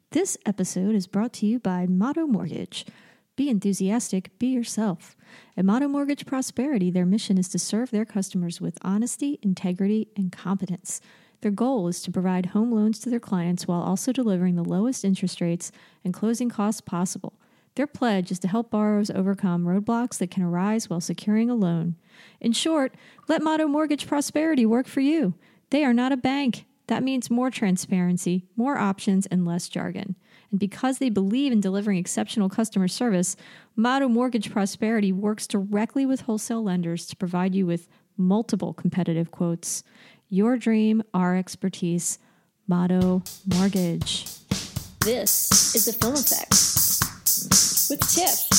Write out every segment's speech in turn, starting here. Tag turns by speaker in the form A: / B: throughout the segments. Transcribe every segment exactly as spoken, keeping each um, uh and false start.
A: This episode is brought to you by Motto Mortgage. Be enthusiastic, be yourself. At Motto Mortgage Prosperity, their mission is to serve their customers with honesty, integrity, and competence. Their goal is to provide home loans to their clients while also delivering the lowest interest rates and closing costs possible. Their pledge is to help borrowers overcome roadblocks that can arise while securing a loan. In short, let Motto Mortgage Prosperity work for you. They are not a bank. That means more transparency, more options, and less jargon. And because they believe in delivering exceptional customer service, Motto Mortgage Prosperity works directly with wholesale lenders to provide you with multiple competitive quotes. Your dream, our expertise. Motto Mortgage. This is The Film Effect with Tiff.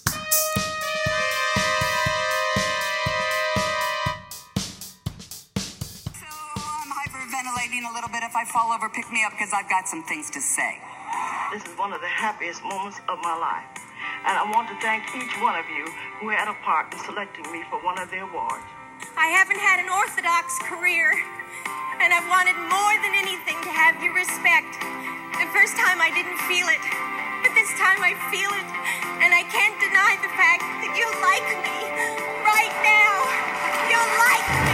B: A little bit. If I fall over, pick me up because I've got some things to say.
C: This is one of the happiest moments of my life. And I want to thank each one of you who had a part in selecting me for one of the awards.
D: I haven't had an orthodox career, and I've wanted more than anything to have your respect. The first time I didn't feel it, but this time I feel it, and I can't deny the fact that you like me. Right now, you like me.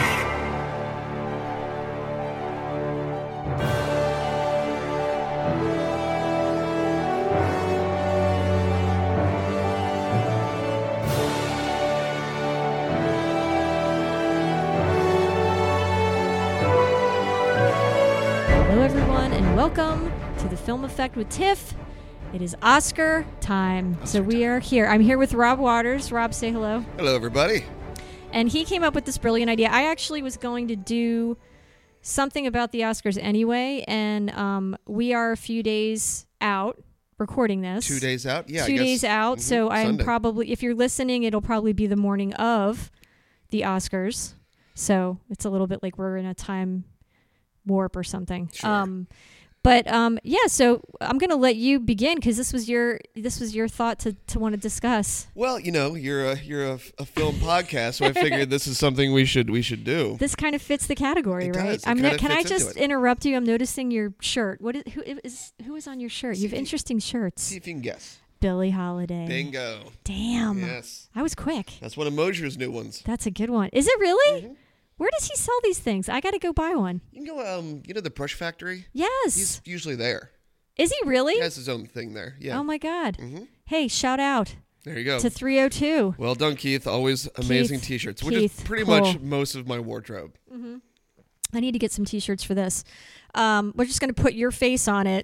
A: Hello, everyone, and welcome to The Film Effect with Tiff. It is Oscar time. Oscar so we time. are here. I'm here with Rob Waters. Rob, say hello.
E: Hello, everybody.
A: And he came up with this brilliant idea. I actually was going to do something about the Oscars anyway, and um, we are a few days out recording this.
E: Two days out? Yeah,
A: Two
E: I guess.
A: days out.
E: Mm-hmm.
A: So I'm
E: Sunday.
A: probably, if you're listening, it'll probably be the morning of the Oscars. So it's a little bit like we're in a time warp or something.
E: Sure.
A: Um, but um, yeah, so I'm going to let you begin because this was your this was your thought to, to want to discuss.
E: Well, you know, you're a you're a, a film podcast, so I figured this is something we should we should do.
A: This kind of fits the category,
E: It
A: right?
E: does. It
A: I'm
E: kinda
A: not, can I
E: fits into
A: just
E: it.
A: interrupt you? I'm noticing your shirt. What is who is who is on your shirt?
E: See
A: You have
E: if you-
A: interesting shirts.
E: See if you can guess.
A: Billie Holiday.
E: Bingo.
A: Damn.
E: Yes.
A: I was quick.
E: That's one of Mosier's new ones.
A: That's a good one. Is it really?
E: Mhm.
A: Where does he sell these things? I got to go buy one.
E: You can go, um, you know, the Brush Factory.
A: Yes.
E: He's usually there.
A: Is he really?
E: He has his own thing there. Yeah.
A: Oh my God.
E: Mhm.
A: Hey, shout out
E: There you go.
A: to three oh two.
E: Well done, Keith. Always amazing
A: Keith.
E: T-shirts, which
A: Keith,
E: is pretty
A: cool.
E: much most of my wardrobe.
A: I need to get some T-shirts for this. Um, we're just going to put your face on it.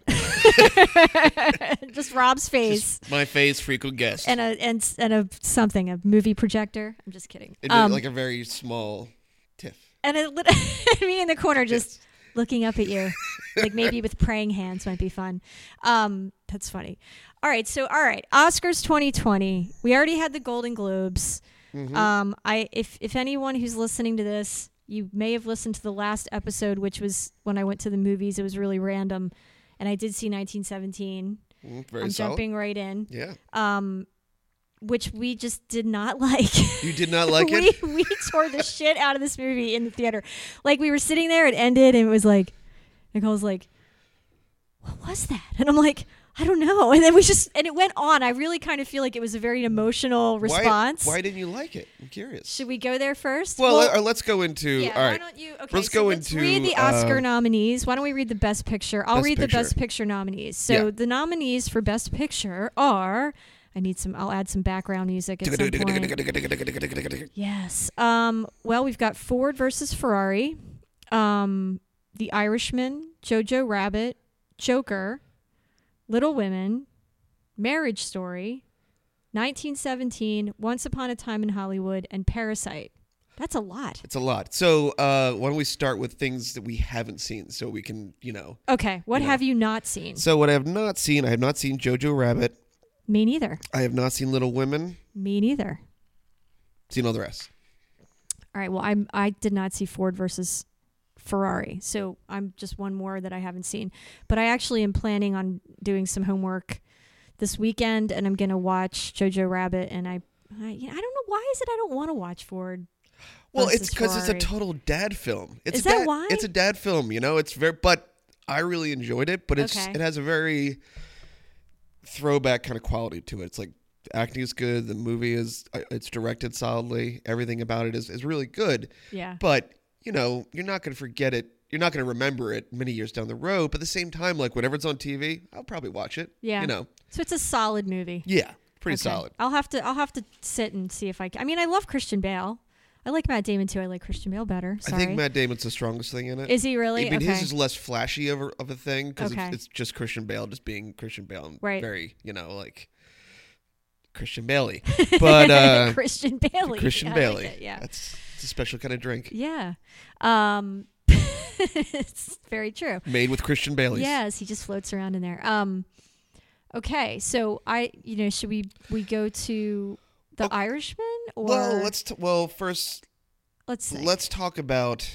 A: Just Rob's face.
E: Just my face, frequent guest.
A: And a and and a something, a movie projector. I'm just kidding.
E: It'd
A: Um,
E: be like a very small tiff.
A: and a lit- me in the corner just looking up at you, like maybe with praying hands might be fun. Um, that's funny. All right, so all right, Oscars twenty twenty. We already had the Golden Globes.
E: Mm-hmm.
A: Um, I if if anyone who's listening to this, you may have listened to the last episode, which was when I went to the movies. It was really random, and I did see nineteen seventeen.
E: Mm, very
A: I'm
E: solid.
A: jumping right in.
E: Yeah.
A: Um, which we just did not like.
E: You did not like
A: we,
E: it?
A: We tore the shit out of this movie in the theater. Like, we were sitting there, it ended, and it was like, Nicole's like, what was that? And I'm like, I don't know. And then we just, and it went on. I really kind of feel like it was a very emotional response.
E: Why, why didn't you like it? I'm curious.
A: Should we go there first?
E: Well, let, or let's go into.
A: yeah,
E: all
A: why
E: right.
A: don't you? Okay,
E: Let's
A: so
E: go
A: let's
E: into,
A: read the Oscar
E: uh,
A: nominees. Why don't we read the Best Picture? I'll
E: Best
A: read the
E: Picture.
A: Best Picture nominees. So
E: Yeah.
A: the nominees for Best Picture are. I need some. I'll add some background music at some point. Yes. Um. Well, we've got Ford versus Ferrari, um, The Irishman, Jojo Rabbit, Joker, Little Women, Marriage Story, nineteen seventeen, Once Upon a Time in Hollywood, and Parasite. That's a lot.
E: It's a lot. So uh, why don't we start with things that we haven't seen so we can, you know.
A: Okay. What
E: You know.
A: have you not seen?
E: So what I have not seen, I have not seen Jojo Rabbit.
A: Me neither.
E: I have not seen Little Women.
A: Me neither.
E: Seen all the rest.
A: All right. Well, I'm. I did not see Ford versus Ferrari, so I'm just one more that I haven't seen. But I actually am planning on doing some homework this weekend, and I'm gonna watch Jojo Rabbit. And I, I, you know, I don't know why is it I don't want to watch Ford.
E: Well,
A: versus
E: it's because it's a
A: Ferrari.
E: total dad film. It's
A: Is
E: a
A: that
E: dad,
A: why?
E: It's a dad film, you know. It's very, but I really enjoyed it, but it's
A: Okay.
E: it has a very throwback kind of quality to it. It's like the acting is good, the movie is uh, it's directed solidly, everything about it is, is really good.
A: Yeah.
E: But, you know, you're not going to forget it. You're not going to remember it many years down the road. But at the same time, like whenever it's on T V, I'll probably watch it.
A: Yeah.
E: You know.
A: So it's a solid movie.
E: Yeah. Pretty
A: Okay.
E: solid.
A: I'll have to I'll have to sit and see if I can. I mean, I love Christian Bale. I like Matt Damon too. I like Christian Bale better. Sorry.
E: I think Matt Damon's the strongest thing in it.
A: Is he really?
E: I mean,
A: okay.
E: his is less flashy of a, of a thing because
A: Okay.
E: it's, it's just Christian Bale just being Christian Bale. And
A: Right.
E: Very, you know, like Christian Bailey. But uh,
A: Christian Bailey.
E: Christian
A: I like
E: Bailey.
A: it, yeah.
E: That's it's a special kind of drink.
A: Yeah. Um, it's very true.
E: Made with Christian Baileys.
A: Yes, he just floats around in there. Um, okay, so I, you know, should we we go to The
E: Oh,
A: Irishman or
E: Well, let's t- well first
A: let's think.
E: let's talk about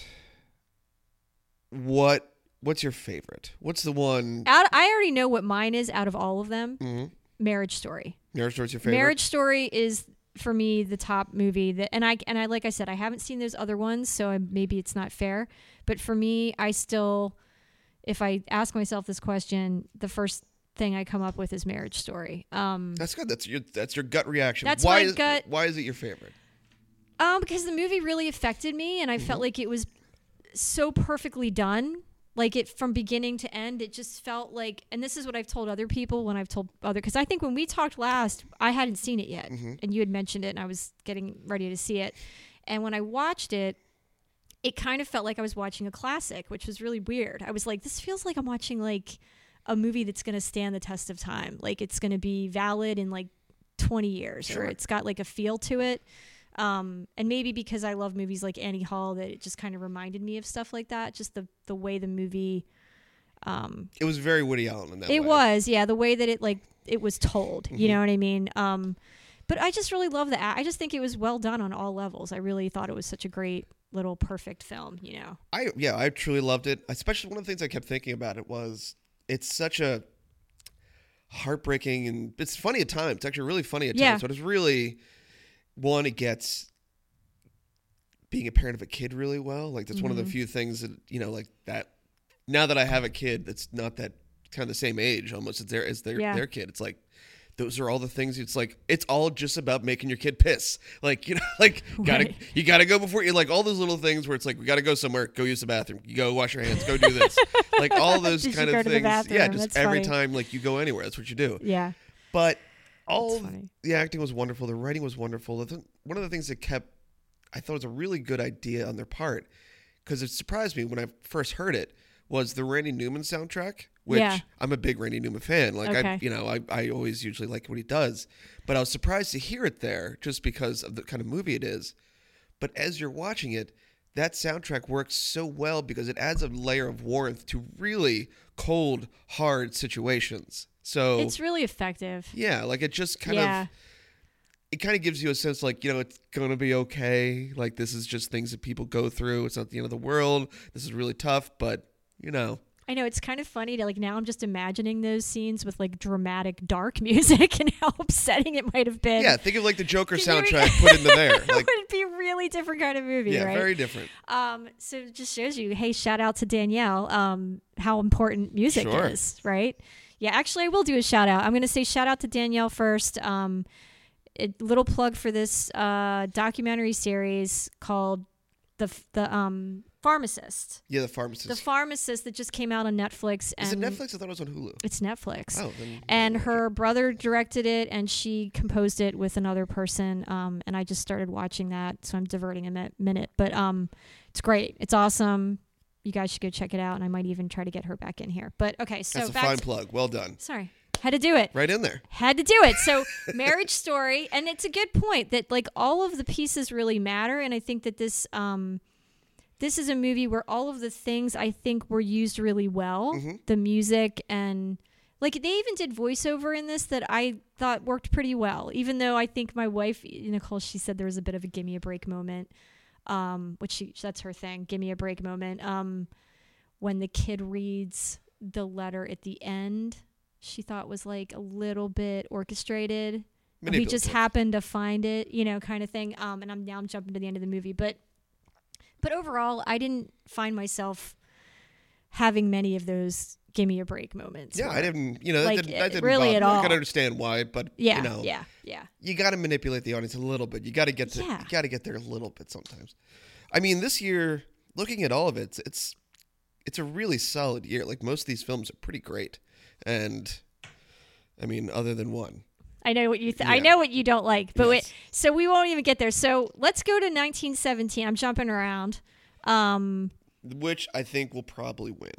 E: what what's your favorite? What's the one?
A: Out, I already know what mine is out of all of them.
E: Mhm.
A: Marriage Story.
E: Marriage Story's your favorite.
A: Marriage Story is for me the top movie that, and I and I like I said I haven't seen those other ones, so I, maybe it's not fair. But for me, I still, if I ask myself this question, the first thing I come up with is Marriage Story. Um,
E: That's good. That's your that's your gut reaction.
A: That's
E: why
A: my
E: is,
A: gut-
E: Why is it your favorite?
A: um, because the movie really affected me, and I
E: Mm-hmm.
A: felt like it was so perfectly done. Like it from beginning to end, it just felt like, and this is what I've told other people when I've told other, because I think when we talked last, I hadn't seen it yet,
E: Mm-hmm.
A: and you had mentioned it, and I was getting ready to see it, and when I watched it, it kind of felt like I was watching a classic, which was really weird. I was like, this feels like I'm watching like a movie that's going to stand the test of time, like it's going to be valid in like twenty years,
E: Sure.
A: or it's got like a feel to it. Um, and maybe because I love movies like Annie Hall, that it just kind of reminded me of stuff like that. Just the, the way the movie, um,
E: It was very Woody Allen in that
A: it
E: way.
A: was, yeah, the way that it like it was told. You
E: Mhm.
A: know what I mean? Um, but I just really love the. a- I just think it was well done on all levels. I really thought it was such a great little perfect film. You know?
E: I yeah, I truly loved it. Especially one of the things I kept thinking about it was it's such a heartbreaking and it's funny at times. It's actually really funny at
A: Yeah.
E: times. But it's really one, it gets being a parent of a kid really well. Like that's one of the
A: Mhm.
E: few things that you know, like that. Now that I have a kid that's not that kind of the same age, almost as their as their
A: Yeah.
E: their kid, it's like. Those are all the things. It's like it's all just about making your kid piss. Like you know, like gotta
A: Right.
E: you gotta go before you like all those little things where it's like we gotta go somewhere, go use the bathroom, you go wash your hands, go do this, like all those
A: Did you
E: kind
A: go
E: of
A: to the
E: things. Yeah,
A: bathroom?
E: just
A: That's
E: every
A: funny.
E: time like you go anywhere, that's what you do.
A: Yeah.
E: But all
A: That's funny.
E: the acting was wonderful, the writing was wonderful. The th- one of the things that kept, I thought was a really good idea on their part, because it surprised me when I first heard it, was the Randy Newman soundtrack. Which
A: Yeah.
E: I'm a big Randy Newman fan. Like I,
A: Okay.
E: you know, I, I always usually like what he does, but I was surprised to hear it there just because of the kind of movie it is. But as you're watching it, that soundtrack works so well because it adds a layer of warmth to really cold, hard situations. So
A: It's really effective.
E: yeah, like it just kind
A: Yeah.
E: of it kind of gives you a sense like, you know, it's going to be okay. Like this is just things that people go through. It's not the end of the world. This is really tough, but you know,
A: I know it's kind of funny to like now I'm just imagining those scenes with like dramatic dark music and how upsetting it might have been.
E: yeah, think of like the Joker
A: Can you-
E: soundtrack put into there.
A: It
E: Like
A: would be a really different kind of movie,
E: yeah,
A: right?
E: very different.
A: Um, so it just shows you, hey, shout out to Danielle, um, how important music
E: Sure.
A: is, right? Yeah, actually, I will do a shout out. I'm going to say shout out to Danielle first. Um, a little plug for this uh, documentary series called the the um, Pharmacist.
E: Yeah, the pharmacist.
A: The Pharmacist that just came out on Netflix.
E: is it
A: and
E: Netflix? I thought it was on Hulu.
A: It's Netflix.
E: Oh, then
A: And her brother directed it, and she composed it with another person. Um, and I just started watching that, so I'm diverting a mi- minute. But um, it's great. It's awesome. You guys should go check it out, and I might even try to get her back in here. But okay, so
E: that's a
A: back
E: fine
A: to,
E: plug. Well done.
A: sorry, had to do it.
E: Right in there.
A: Had to do it. So Marriage Story, and it's a good point that like all of the pieces really matter, and I think that this um. This is a movie where all of the things I think were used really well.
E: Mm-hmm.
A: The music and like they even did voiceover in this that I thought worked pretty well. Even though I think my wife, Nicole, she said there was a bit of a give me a break moment, um, which she, that's her thing, give me a break moment. Um, when the kid reads the letter at the end, she thought was like a little bit orchestrated. We just
E: Manipulative.
A: happened to find it, you know, kind of thing. Um, and I'm now I'm jumping to the end of the movie, but. But overall, I didn't find myself having many of those give me a break moments.
E: Yeah,
A: where,
E: I didn't, you know, that
A: like,
E: didn't, that didn't
A: really
E: bother
A: at
E: me.
A: all.
E: I can understand why, but
A: Yeah,
E: you know,
A: yeah, yeah.
E: you got to manipulate the audience a little bit. You got to get to,
A: Yeah.
E: you got to get there a little bit sometimes. I mean, this year, looking at all of it, it's, it's, it's a really solid year. Like most of these films are pretty great, and I mean, other than one.
A: I know what you. Th-
E: Yeah.
A: I know what you don't like, but
E: Yes.
A: wait, so we won't even get there. So let's go to nineteen seventeen. I'm jumping around. Um,
E: Which I think will probably win.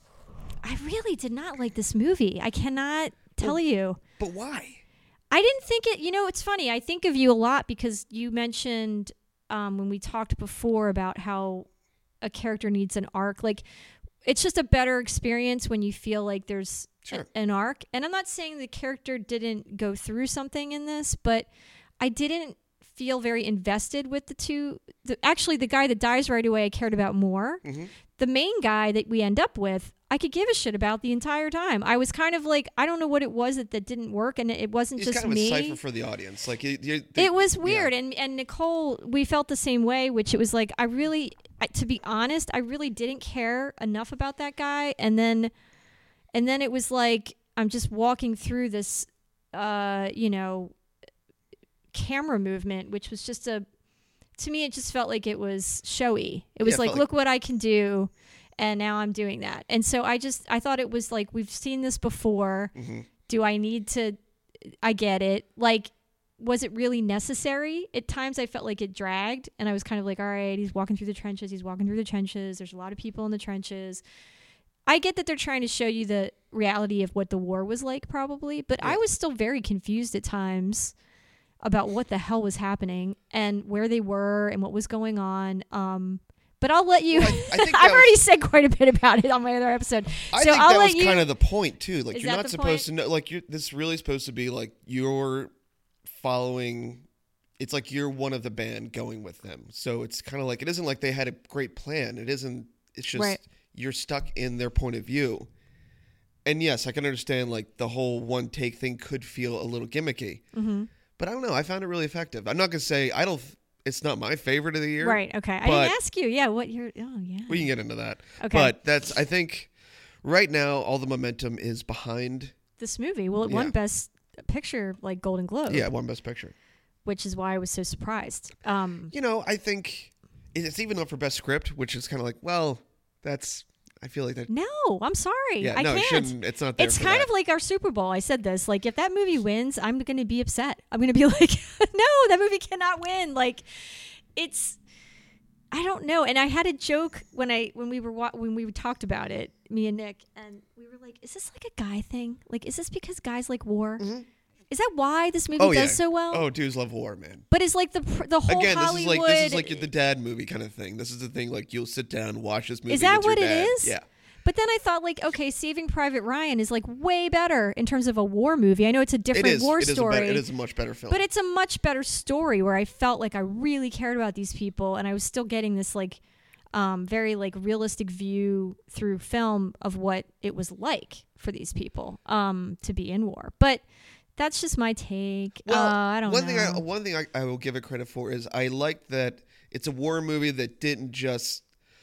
A: I really did not like this movie. I cannot tell
E: Well,
A: you.
E: But why?
A: I didn't think it. You know, it's funny. I think of you a lot because you mentioned um, when we talked before about how a character needs an arc. Like, it's just a better experience when you feel like there's
E: Sure.
A: a- an arc. And I'm not saying the character didn't go through something in this, but I didn't feel very invested with the two. The, actually, the guy that dies right away, I cared about more.
E: Mm-hmm.
A: The main guy that we end up with, I could give a shit about the entire time. I was kind of like, I don't know what it was that, that didn't work, and it wasn't
E: He's
A: just
E: kind of
A: me.
E: a cipher for the audience. Like you, you,
A: It was weird,
E: yeah.
A: and and Nicole, we felt the same way. Which it was like, I really, I, to be honest, I really didn't care enough about that guy, and then, and then it was like I'm just walking through this, uh, you know, camera movement, which was just a, to me, it just felt like it was showy. It was
E: Yeah, it
A: like,
E: felt
A: look what I can do, and now I'm doing that. And so I just, I thought it was like, we've seen this before.
E: Mm-hmm.
A: Do I need to? I get it. Like, was it really necessary? At times I felt like it dragged, and I was kind of like, all right, he's walking through the trenches. He's walking through the trenches. There's a lot of people in the trenches. I get that they're trying to show you the reality of what the war was like, probably, but
E: Yeah.
A: I was still very confused at times about what the hell was happening and where they were and what was going on. Um, but I'll let you.
E: Well, I- I think that
A: I've already
E: was-
A: said quite a bit about it on my other episode.
E: I
A: so
E: think
A: I'll
E: that
A: let
E: was
A: you.
E: kind of the point too. Like
A: Is
E: you're
A: that
E: not
A: the
E: supposed
A: point?
E: to know. Like you're, this is really supposed to be like you're following. It's like you're one of the band going with them. So it's kind of like it isn't like they had a great plan. It isn't. It's just
A: Right.
E: you're stuck in their point of view. And yes, I can understand like the whole one take thing could feel a little gimmicky.
A: Mm-hmm.
E: But I don't know. I found it really effective. I'm not gonna say I don't. It's not my favorite of the year.
A: Right. Okay. I
E: but-
A: didn't ask you. Yeah. What you're. Oh, yeah.
E: We can get into that.
A: Okay.
E: But that's. I think right now all the momentum is behind.
A: This movie. Well, it won
E: Yeah.
A: Best Picture, like Golden Globe.
E: Yeah, one Best Picture.
A: Which is why I was so surprised. Um,
E: You know, I think it's even up for Best Script, which is kind of like, well, that's. I feel like that.
A: no, I'm sorry.
E: Yeah,
A: I
E: no, it
A: can't.
E: shouldn't. It's not there.
A: It's
E: for
A: kind
E: that.
A: of like our Super Bowl. I said this. Like, if that movie wins, I'm going to be upset. I'm going to be like, no, that movie cannot win. Like, it's. I don't know. And I had a joke when I when we were wa- when we talked about it, me and Nick, and we were like, "Is this like a guy thing? Like, is this because guys like war?
E: Mm-hmm.
A: Is that why this movie
E: Oh
A: does
E: yeah.
A: so well?
E: Oh, dudes love war, man.
A: But it's like the pr- the whole
E: Again, this
A: Hollywood.
E: is like this is like the dad movie kind of thing. This is the thing like you'll sit down, watch this movie.
A: Is that
E: with your
A: what it
E: dad.
A: is?
E: Yeah.
A: But then I thought, like, okay, Saving Private Ryan is like way better in terms of a war movie. I know it's a
E: It
A: different
E: is.
A: war
E: it is
A: story,
E: a better, it is a much better film.
A: but it's a much better story where I felt like I really cared about these people, and I was still getting this like um, very like realistic view through film of what it was like for these people um, to be in war. But that's just my take.
E: Well,
A: uh, I don't
E: one
A: know.
E: thing I one thing I, I will give it credit for is I like that it's a war movie that didn't just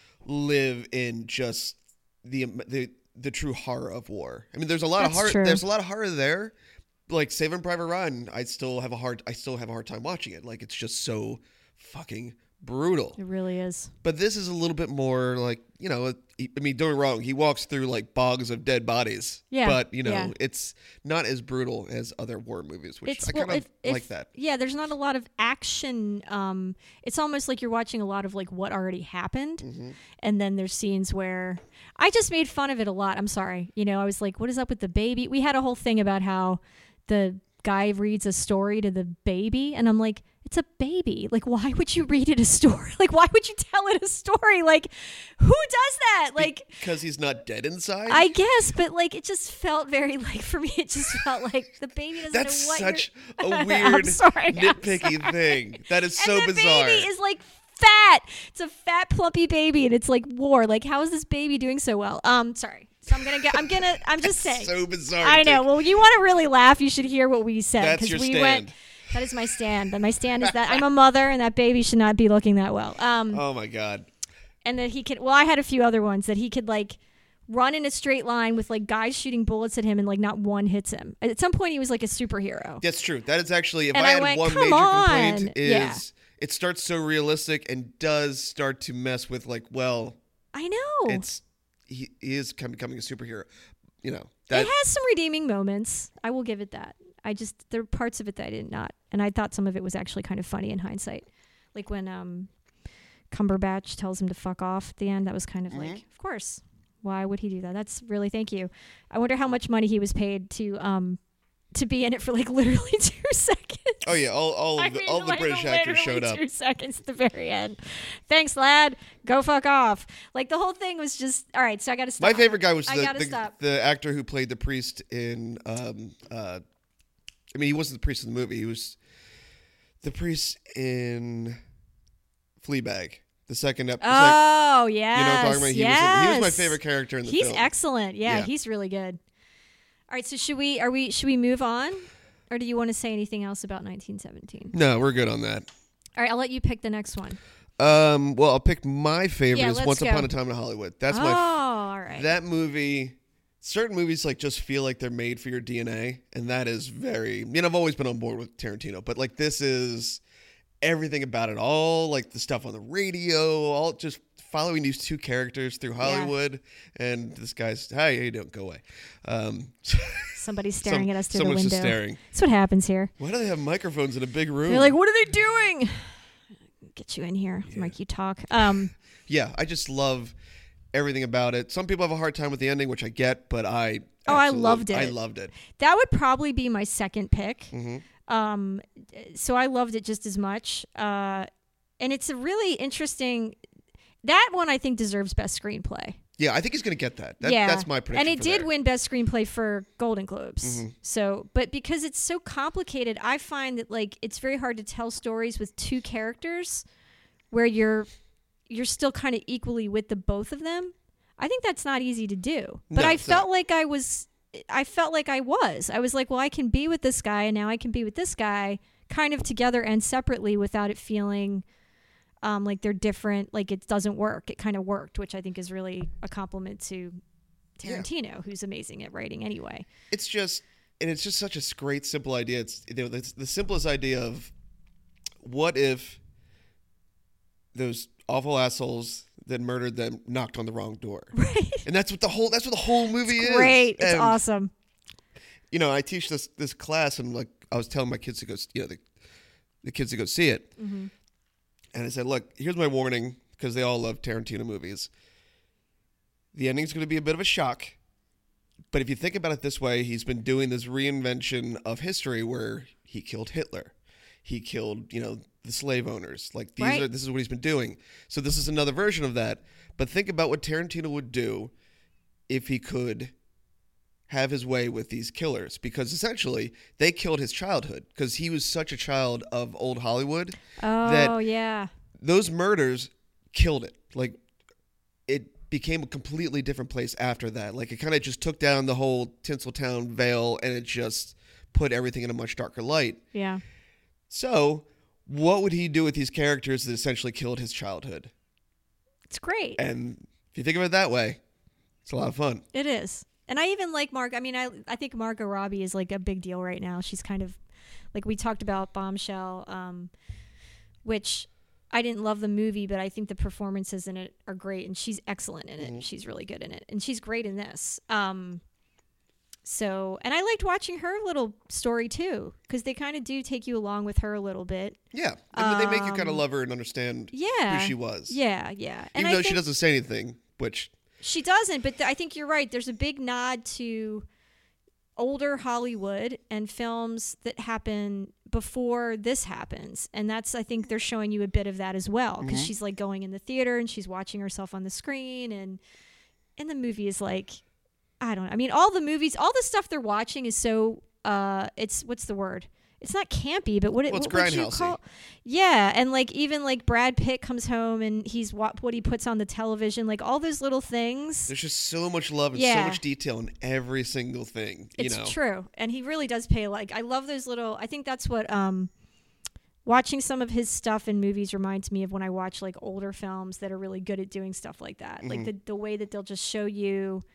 E: live in just the the the true horror of war. I mean, there's a lot
A: That's
E: of horror.
A: true.
E: There's a lot of horror there. Like Saving Private Ryan, I still have a hard I still have a hard time watching it. Like it's just so fucking brutal.
A: It really is.
E: But this is a little bit more like, you know, he- I mean, don't get me wrong. He walks through like bogs of dead bodies.
A: Yeah,
E: But, you know,
A: yeah.
E: it's not as brutal as other war movies, which
A: It's
E: I kind
A: well,
E: of
A: if- if-
E: like that.
A: Yeah, there's not a lot of action. Um, it's almost like you're watching a lot of like what already happened,
E: Mm-hmm.
A: and then there's scenes where I just made fun of it a lot. I'm sorry, you know, I was like, "What is up with the baby?" We had a whole thing about how the guy reads a story to the baby, and I'm like, it's a baby. Like, why would you read it a story? Like, why would you tell it a story? Like, who does that? Like.
E: Because he's not dead inside?
A: I guess, but like it just felt very like for me. It just felt like the baby doesn't
E: That's
A: know what
E: such
A: you're...
E: a
A: I'm
E: weird,
A: sorry, I'm
E: nitpicky
A: sorry.
E: thing. That is so
A: and the
E: bizarre.
A: baby is like fat. It's a fat, plumpy baby, and it's like war. Like, how is this baby doing so well? Um, sorry. So I'm gonna get. I'm gonna. I'm just saying.
E: so bizarre.
A: I know.
E: dude.
A: Well, you want to really laugh? You should hear what we said
E: That's your
A: we
E: stand.
A: went. That is my stand. And my stand is that I'm a mother, and that baby should not be looking that well. Um,
E: Oh my god.
A: and that he could. Well, I had a few other ones that he could like run in a straight line with like guys shooting bullets at him and like not one hits him. At some point he was like a superhero.
E: That's true. That is actually, if
A: And
E: I
A: I
E: had
A: went,
E: one
A: "Come
E: major
A: on."
E: complaint, is
A: Yeah.
E: it starts so realistic and does start to mess with like, well,
A: I know.
E: it's he, he is kind of becoming a superhero. You know, that
A: It has some redeeming moments. I will give it that. I just, there are parts of it that I did not. And I thought some of it was actually kind of funny in hindsight. Like when um, Cumberbatch tells him to fuck off at the end. That was kind of
E: Mm-hmm.
A: like, of course. Why would he do that? That's really, thank you. I wonder how much money he was paid to um to be in it for like literally two seconds.
E: Oh yeah, all all
A: I
E: of the,
A: mean,
E: all the
A: like,
E: British actors
A: literally
E: showed up.
A: Two seconds at the very end. Thanks, lad. Go fuck off. Like the whole thing was just all right. So I got to stop.
E: My favorite guy was
A: I
E: the
A: gotta
E: the,
A: stop.
E: the actor who played the priest in. Um, uh, I mean, he wasn't the priest in the movie. He was the priest in Fleabag. The second episode.
A: Oh yeah,
E: you know what I'm talking about? He,
A: yes.
E: was, in- he was my favorite character in the
A: He's
E: film.
A: excellent. Yeah,
E: Yeah.
A: he's really good. All right, so should we? Are we? Should we move on, or do you want to say anything else about nineteen seventeen?
E: No, we're good on that.
A: All right, I'll let you pick the next one.
E: Um, well, I'll pick my favorite
A: Yeah,
E: is
A: let's
E: Once
A: go.
E: Upon a Time in Hollywood. That's
A: oh,
E: my
A: all right.
E: that movie. Certain movies like just feel like they're made for your D N A, and that is very. You know, I've always been on board with Tarantino, but like this is everything about it. All like the stuff on the radio, all just following these two characters through Hollywood, and this guy's hi, how you doing? Go away. Um,
A: Somebody's staring
E: some-
A: at us through the
E: someone's
A: window.
E: just staring.
A: That's what happens here.
E: Why do they have microphones in a big room?
A: They're like, "What are they doing?" Get you in here, make you talk. Um,
E: Yeah, I just love everything about it. Some people have a hard time with the ending, which I get, but I
A: Oh, I
E: absolutely-
A: loved it.
E: I loved it.
A: that would probably be my second pick.
E: Mm-hmm.
A: Um, so I loved it just as much. Uh, and it's a really interesting. That one I think deserves best screenplay.
E: Yeah, I think he's going to get that. that.
A: yeah,
E: That's my prediction.
A: And it
E: for
A: did
E: there.
A: win best screenplay for Golden Globes.
E: Mm-hmm.
A: So, but because it's so complicated, I find that like it's very hard to tell stories with two characters where you're you're still kind of equally with the both of them. I think that's not easy to do. But
E: No,
A: I
E: it's
A: felt
E: not.
A: like I was I felt like I was. I was like, well, I can be with this guy and now I can be with this guy kind of together and separately without it feeling um, like they're different, like it doesn't work. It kind of worked, which I think is really a compliment to Tarantino, who's amazing at writing anyway.
E: It's just, and it's just such a great, simple idea. It's, you know, it's the simplest idea of what if those awful assholes that murdered them knocked on the wrong door,
A: Right.
E: and that's what the whole that's what the whole movie is.
A: Great. It's
E: And,
A: awesome.
E: You know, I teach this this class, and like I was telling my kids to go, you know, the the kids to go see it,
A: Mm-hmm.
E: and I said, look, here's my warning because they all love Tarantino movies. The ending's going to be a bit of a shock. But if you think about it this way, he's been doing this reinvention of history where he killed Hitler. He killed, you know, the slave owners. Like these
A: Right.
E: are this is what he's been doing. So this is another version of that. But think about what Tarantino would do if he could have his way with these killers, because essentially they killed his childhood because he was such a child of old Hollywood
A: Oh,
E: that
A: yeah.
E: those murders killed it. Like it became a completely different place after that. Like it kind of just took down the whole Tinseltown veil and it just put everything in a much darker light.
A: Yeah.
E: So what would he do with these characters that essentially killed his childhood?
A: It's great.
E: And if you think of it that way, it's a lot of fun.
A: It is. And I even like Mark. I mean, I I think Margot Robbie is like a big deal right now. She's kind of like we talked about Bombshell, um, which I didn't love the movie, but I think the performances in it are great, and she's excellent in it.
E: Mm-hmm.
A: She's really good in it, and she's great in this. Um, so, and I liked watching her little story too, because they kind of do take you along with her a little bit.
E: Yeah. And they make you kind of love her and understand
A: Um, Yeah,
E: who she was.
A: Yeah, yeah. And
E: Even
A: I
E: though she
A: think-
E: doesn't say anything, which
A: She doesn't, but th- I think you're right. There's a big nod to older Hollywood and films that happen before this happens. And that's, I think they're showing you a bit of that as well, because
E: Mm-hmm.
A: she's like going in the theater and she's watching herself on the screen. And, and the movie is like, I don't know. I mean, all the movies, all the stuff they're watching is so, uh, it's, what's the word? It's not campy, but what, it,
E: Well, it's
A: what would you
E: grindhousey.
A: call? Yeah, and like even like Brad Pitt comes home and he's what what he puts on the television, like all those little things.
E: there's just so much love and
A: Yeah.
E: so much detail in every single thing. You
A: It's
E: know?
A: true, and he really does pay. Like I love those little. I think that's what um, watching some of his stuff in movies reminds me of when I watch like older films that are really good at doing stuff like that.
E: Mm-hmm.
A: Like the the way that they'll just show you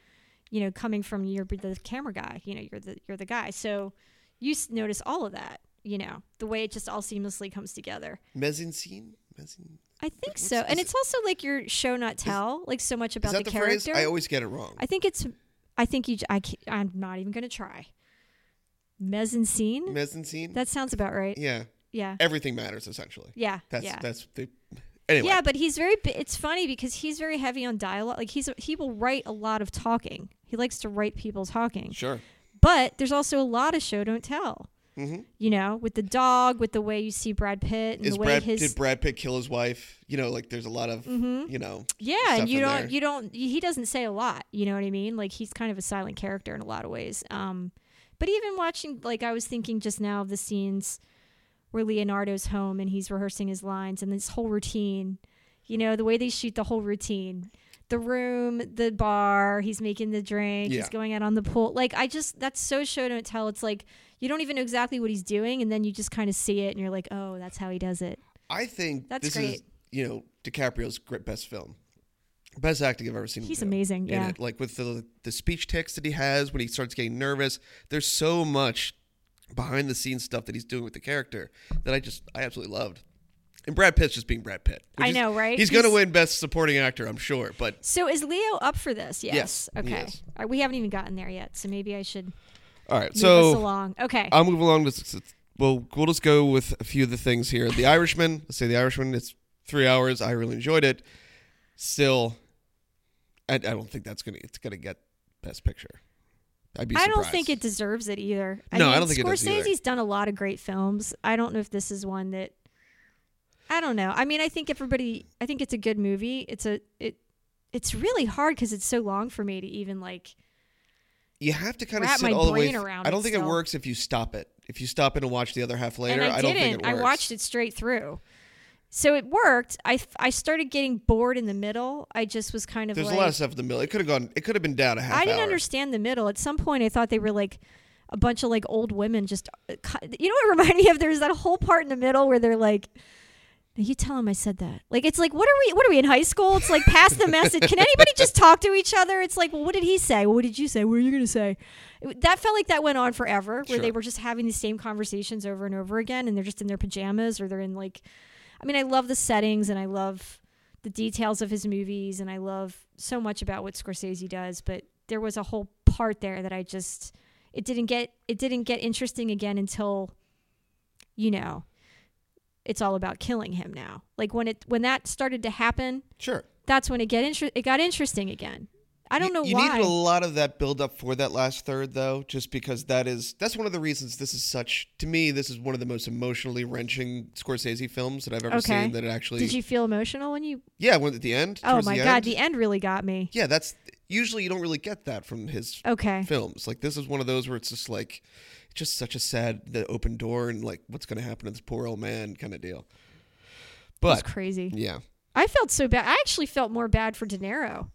A: you know, coming from you're the camera guy, you know, you're the you're the guy. So you s- notice all of that, you know, the way it just all seamlessly comes together.
E: Mezzanine scene? Mezzanine?
A: I think
E: What's-
A: so. And
E: is
A: it's also like your show not tell, like so much about
E: Is that
A: the,
E: the,
A: character.
E: phrase? I always get it wrong.
A: I think it's I think you j- I can't, I'm not even going to try. Mezzanine scene?
E: Mezzanine scene?
A: That sounds about right.
E: Yeah.
A: Yeah.
E: Everything matters, essentially.
A: Yeah.
E: That's
A: yeah.
E: that's the anyway.
A: Yeah, but he's very. bi- It's funny because he's very heavy on dialogue. Like he's he will write a lot of talking. He likes to write people talking.
E: Sure.
A: But there's also a lot of show don't tell.
E: Mm-hmm.
A: You know, with the dog, with the way you see Brad Pitt, and
E: Is
A: the way
E: Brad
A: his
E: did Brad Pitt kill his wife? You know, like there's a lot of
A: Mhm.
E: you know.
A: yeah,
E: stuff
A: and you
E: in
A: don't
E: there.
A: you don't he doesn't say a lot. You know what I mean? Like he's kind of a silent character in a lot of ways. Um, but even watching, like I was thinking just now of the scenes where Leonardo's home and he's rehearsing his lines and this whole routine. You know, the way they shoot the whole routine. The room, the bar, he's making the drink,
E: Yeah.
A: he's going out on the pool. Like, I just, that's so show don't tell. It's like, you don't even know exactly what he's doing, and then you just kind of see it, and you're like, oh, that's how he does it.
E: I think
A: That's
E: this is
A: great.
E: you know DiCaprio's great best film, best acting I've ever seen. him
A: He's
E: do
A: amazing,
E: in
A: yeah.
E: it. Like with the the speech text that he has when he starts getting nervous. There's so much behind the scenes stuff that he's doing with the character that I just I absolutely loved. And Brad Pitt's just being Brad Pitt. which
A: I
E: is-
A: know, right?
E: He's, going to
A: He's-
E: win Best Supporting Actor, I'm sure. But
A: So is Leo up for this? Yes.
E: Yes, he
A: Okay.
E: is.
A: Uh, we haven't even gotten there yet, so maybe I should
E: all right,
A: move us
E: so
A: along. Okay.
E: I'll move along. To, well, we'll just go with a few of the things here. The Irishman. Let's say The Irishman. It's three hours. I really enjoyed it. Still, I, I don't think that's gonna. It's gonna get Best Picture. I'd be
A: I
E: surprised.
A: don't think it deserves it either. I
E: No,
A: mean,
E: I don't think it does either.
A: Scorsese's done a lot of great films. I don't know if this is one that. I don't know. I mean, I think everybody. I think it's a good movie. It's a it. It's really hard because it's so long for me to even like.
E: You have to kind of
A: wrap
E: sit
A: my
E: all the way.
A: brain
E: th-
A: around
E: I don't
A: it
E: think it
A: still.
E: works if you stop it. If you stop it and watch the other half later,
A: and I,
E: don't
A: didn't.
E: think it works.
A: I watched it straight through. So it worked. I, f- I started getting bored in the middle. I just was kind of
E: There's
A: like.
E: a lot of stuff in the middle. It could have gone. It could have been down a half
A: I didn't
E: hour.
A: understand the middle. At some point, I thought they were like a bunch of like old women just. uh, cu- You know what it reminded me of? There's that whole part in the middle where they're like. "Now you tell him I said that." Like it's like, what are we? What are we in high school? It's like pass the message. Can anybody just talk to each other? It's like, well, what did he say? What did you say? What are you gonna say? It- that felt like that went on forever, where they
E: Sure.
A: were just having the same conversations over and over again, and they're just in their pajamas or they're in like. I mean, I love the settings and I love the details of his movies and I love so much about what Scorsese does, but there was a whole part there that I just it didn't get it didn't get interesting again until you know it's all about killing him now. Like when it when that started to happen,
E: Sure.
A: that's when it get inter- it got interesting again. I don't
E: you,
A: know
E: you
A: why.
E: needed a lot of that build up for that last third, though, just because that is that's one of the reasons this is such. To me, this is one of the most emotionally wrenching Scorsese films that I've ever
A: Okay.
E: seen. That it actually,
A: Did you feel emotional when you
E: yeah, when at the end.
A: Oh
E: towards
A: my
E: the
A: god,
E: end,
A: the end really got me.
E: yeah, that's usually you don't really get that from his
A: Okay.
E: films. Like this is one of those where it's just like, it's just such a sad the open door and like what's going to happen to this poor old man kind of deal.
A: It was
E: But
A: crazy.
E: yeah,
A: I felt so bad. I actually felt more bad for De Niro.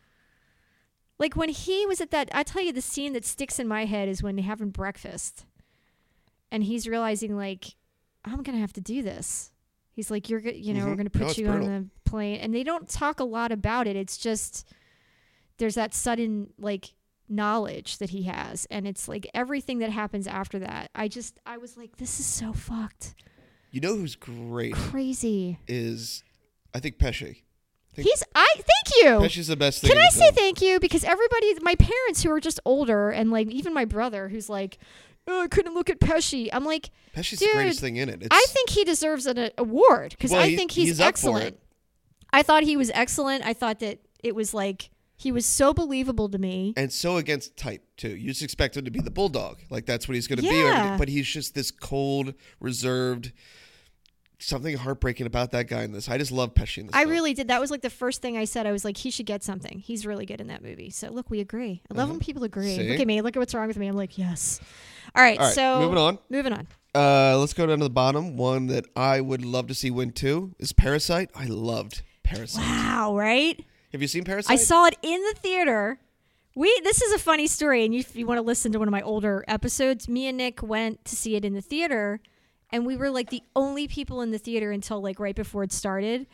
A: Like when he was at that, I tell you, the scene that sticks in my head is when they're having breakfast, and he's realizing like, I'm gonna have to do this. He's like, you're, go- you know,
E: Mhm.
A: we're gonna
E: No,
A: put
E: it's
A: you on
E: brutal.
A: the plane, and they don't talk a lot about it. It's just there's that sudden like knowledge that he has, and it's like everything that happens after that. I just, I was like, this is so fucked,
E: you know who's great
A: crazy.
E: is I think Pesci. think-
A: He's, I thank you.
E: Pesci's the best thing.
A: Can
E: in
A: I
E: the
A: say
E: film.
A: thank you? Because everybody, my parents who are just older, and like even my brother who's like, oh, I couldn't look at Pesci. I'm like,
E: Pesci's
A: dude,
E: the greatest thing in it. It's,
A: I think he deserves an uh, award because
E: Well,
A: I
E: he-
A: think he's,
E: he's up for
A: excellent.
E: it.
A: I thought he was excellent. I thought that it was like he was so believable to me.
E: and so against type too. You just expect him to be the bulldog, like that's what he's going to
A: Yeah.
E: be. But he's just this cold, reserved. Something heartbreaking about that guy in this. I just love Pesci in this.
A: I
E: film.
A: really did. That was like the first thing I said. I was like, he should get something. He's really good in that movie. So look, we agree. I love when people agree.
E: Uh-huh. See?
A: Look at me. Look at what's wrong with me. I'm like, yes. All right.
E: All right,
A: so
E: moving on.
A: Moving on.
E: Uh, let's go down to the bottom. One that I would love to see win too is Parasite. I loved Parasite.
A: Wow. Right.
E: Have you seen Parasite?
A: I saw it in the theater. We this is a funny story, and you, if you want to listen to one of my older episodes, me and Nick went to see it in the theater, and we were like the only people in the theater until like right before it started.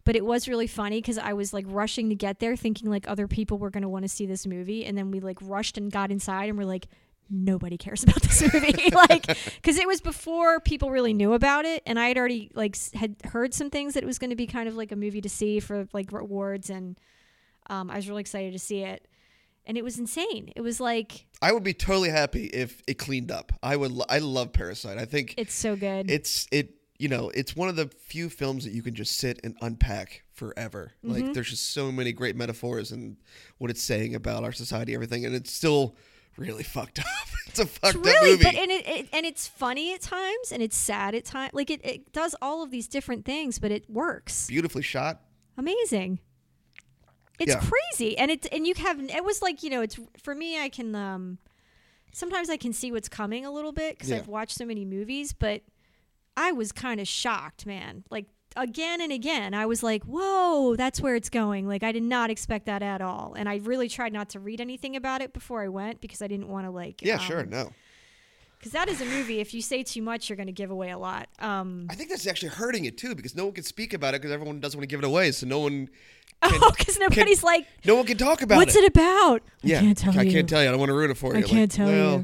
A: but it was really funny because I was like rushing to get there thinking like other people were going to want to see this movie. And then we like rushed and got inside and we're like, nobody cares about this movie. Like, because it was before people really knew about it. And I had already like s- had heard some things that it was going to be kind of like a movie to see for like rewards. And um, I was really excited to see it. And it was insane. It was like,
E: I would be totally happy if it cleaned up. I would. Lo- I love Parasite. I think
A: it's so good.
E: It's it. You know, it's one of the few films that you can just sit and unpack forever.
A: Mm-hmm.
E: Like, there's just so many great metaphors and what it's saying about our society, everything, and it's still really fucked up. It's a fucked
A: It's really,
E: up movie.
A: but and it, it and it's funny at times and it's sad at times. Like it, it does all of these different things, but it works.
E: Beautifully shot.
A: Amazing. It's
E: Yeah.
A: crazy, and it and you have it was like you know it's for me. I can um sometimes I can see what's coming a little bit because
E: Yeah.
A: I've watched so many movies, but I was kind of shocked, man. Like again and again, I was like, "Whoa, that's where it's going!" Like I did not expect that at all, and I really tried not to read anything about it before I went because I didn't want to like
E: Yeah,
A: um,
E: sure. No.
A: Because that is a movie. If you say too much, you're going to give away a lot. Um,
E: I think that's actually hurting it too because no one can speak about it because everyone doesn't want to give it away. So no one. Can,
A: oh, because nobody's
E: can-
A: like,
E: no one can talk about
A: "What's
E: it.
A: it about?"
E: Yeah,
A: I can't tell
E: I
A: you.
E: can't tell you. I don't want to ruin it for
A: I
E: you.
A: can't tell you.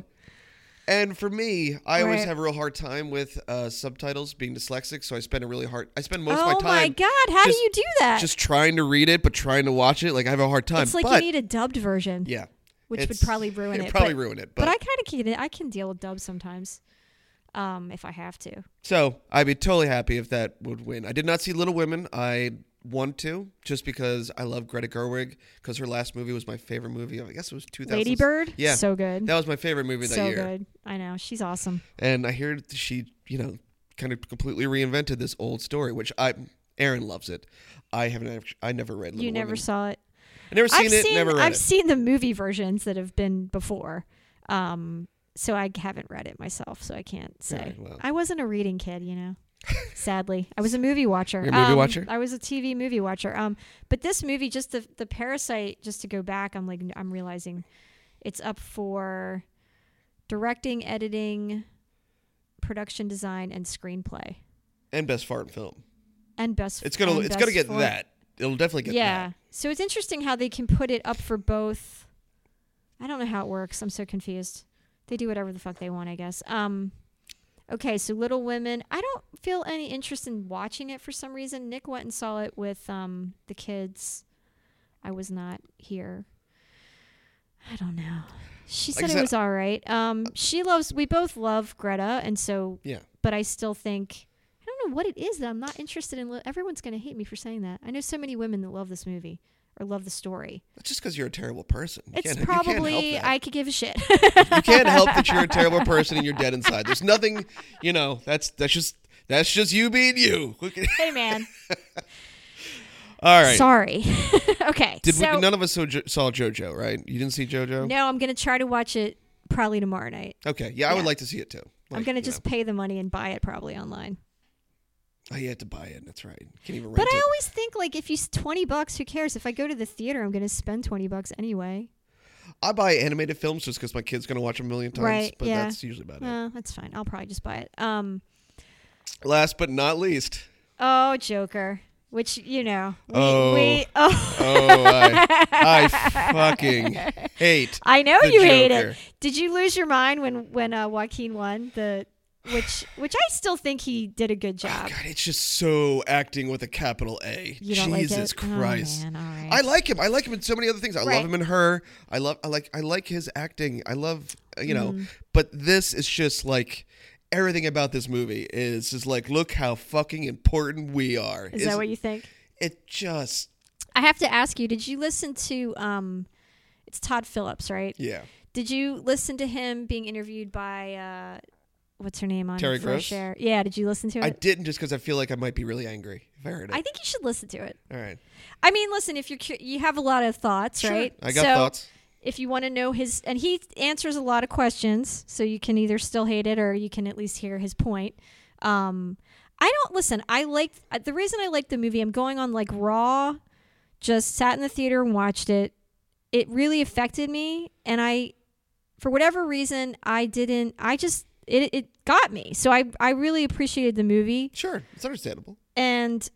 E: And for me, I always
A: Right.
E: have a real hard time with uh, subtitles, being dyslexic. So I spend a really hard. I spend most
A: Oh
E: of my
A: my
E: time.
A: God! How
E: just-
A: do you do that?
E: Just trying to read it, but trying to watch it. Like I have a hard time.
A: it's like
E: but,
A: you need a dubbed version.
E: Yeah.
A: Which would
E: It's-
A: probably ruin
E: it'd
A: it.
E: probably
A: but,
E: ruin it.
A: But,
E: But,
A: I kind of can. I can deal with dubs sometimes, um, if I have to.
E: so I'd be totally happy if that would win. I did not see Little Women. I want to just because I love Greta Gerwig because her last movie was my favorite movie. I guess it was two thousand.
A: Lady Bird.
E: Yeah.
A: So good.
E: That was my favorite movie that
A: so
E: year.
A: good. I know she's awesome.
E: And I hear that she, you know, kind of completely reinvented this old story, which I, Aaron loves it. I haven't, act- I never read Little
A: You never
E: Women.
A: saw it.
E: I never seen
A: I've
E: it,
A: seen.
E: never read
A: I've
E: it.
A: seen the movie versions that have been before. Um, so I haven't read it myself, so I can't say.
E: Alright, well.
A: I wasn't a reading kid, you know. Sadly, I was a movie watcher.
E: You're a movie
A: Um,
E: watcher?
A: I was a T V movie watcher. Um, but this movie, just the the Parasite, just to go back, I'm like, I'm realizing it's up for directing, editing, production design, and screenplay,
E: And best foreign film.
A: and best.
E: It's gonna,
A: and
E: it's
A: best
E: gonna get
A: for-
E: that. It'll definitely get
A: yeah.
E: that.
A: So it's interesting how they can put it up for both. I don't know how it works. I'm so confused. They do whatever the fuck they want, I guess. Um, okay, so Little Women. I don't feel any interest in watching it for some reason. Nick went and saw it with um the kids. I was not here. I don't know. She
E: Like
A: said
E: I
A: it
E: said-
A: was all right. Um, she loves. We both love Greta, and so.
E: Yeah.
A: But I still think. I don't know what it is that I'm not interested in. Li- Everyone's going to hate me for saying that. I know so many women that love this movie or love the story.
E: That's just because you're a terrible person. You
A: It's
E: can't- you can't help
A: probably
E: that.
A: I could give a shit.
E: You can't help that you're a terrible person and you're dead inside. There's nothing, you know. That's that's just that's just you being you.
A: Hey man,
E: All right.
A: sorry. Okay,
E: Did
A: so
E: we, none of us saw, jo- saw JoJo, right? You didn't see JoJo?
A: no, I'm gonna try to watch it probably tomorrow night.
E: Okay. Yeah, I would
A: Yeah.
E: like to see it too.
A: I'm
E: Like,
A: gonna
E: you
A: just
E: know.
A: pay the money and buy it probably online.
E: Oh, you have to buy it. That's right. You can't even rent
A: But I
E: it.
A: always think like if you s- twenty bucks, who cares? If I go to the theater, I'm gonna spend twenty bucks anyway.
E: I buy animated films just because my kid's gonna watch them a million times.
A: Right,
E: But
A: yeah.
E: that's usually about it.
A: Uh, that's fine. I'll probably just buy it. Um.
E: Last but not least.
A: Oh, Joker. Which you know. We,
E: Oh.
A: we, oh.
E: Oh, I, I fucking hate.
A: I know
E: the
A: you hate
E: Joker.
A: it. Did you lose your mind when when uh, Joaquin won the, which which I still think he did a good job.
E: God, it's just so acting with a capital A.
A: You don't
E: Jesus
A: like it?
E: Christ.
A: Oh, man, all right.
E: I like him. I like him in so many other things. I
A: Right.
E: love him in Her. I love. I like. I like his acting. I love. uh, You know.
A: Mm-hmm.
E: But this is just like everything about this movie is just like, look how fucking important we are.
A: Is that what you think?
E: It just.
A: I have to ask you. Did you listen to um, it's Todd Phillips, right?
E: Yeah.
A: Did you listen to him being interviewed by uh, what's her name on
E: Terry
A: Fresh
E: Gross?
A: Air? Yeah. Did you listen to it?
E: I didn't just because I feel like I might be really angry if I heard it.
A: I think you should listen to it.
E: All right.
A: I mean, listen, if you're cu- you have a lot of thoughts,
E: Sure.
A: right?
E: I got
A: so
E: thoughts.
A: If you want to know his, and he answers a lot of questions, so you can either still hate it or you can at least hear his point. Um, I don't listen. I liked the reason I liked the movie. I'm going on like raw. Just sat in the theater and watched it. It really affected me, and I, for whatever reason, I didn't. I just it it got me. So I I really appreciated the movie.
E: Sure. It's understandable.
A: And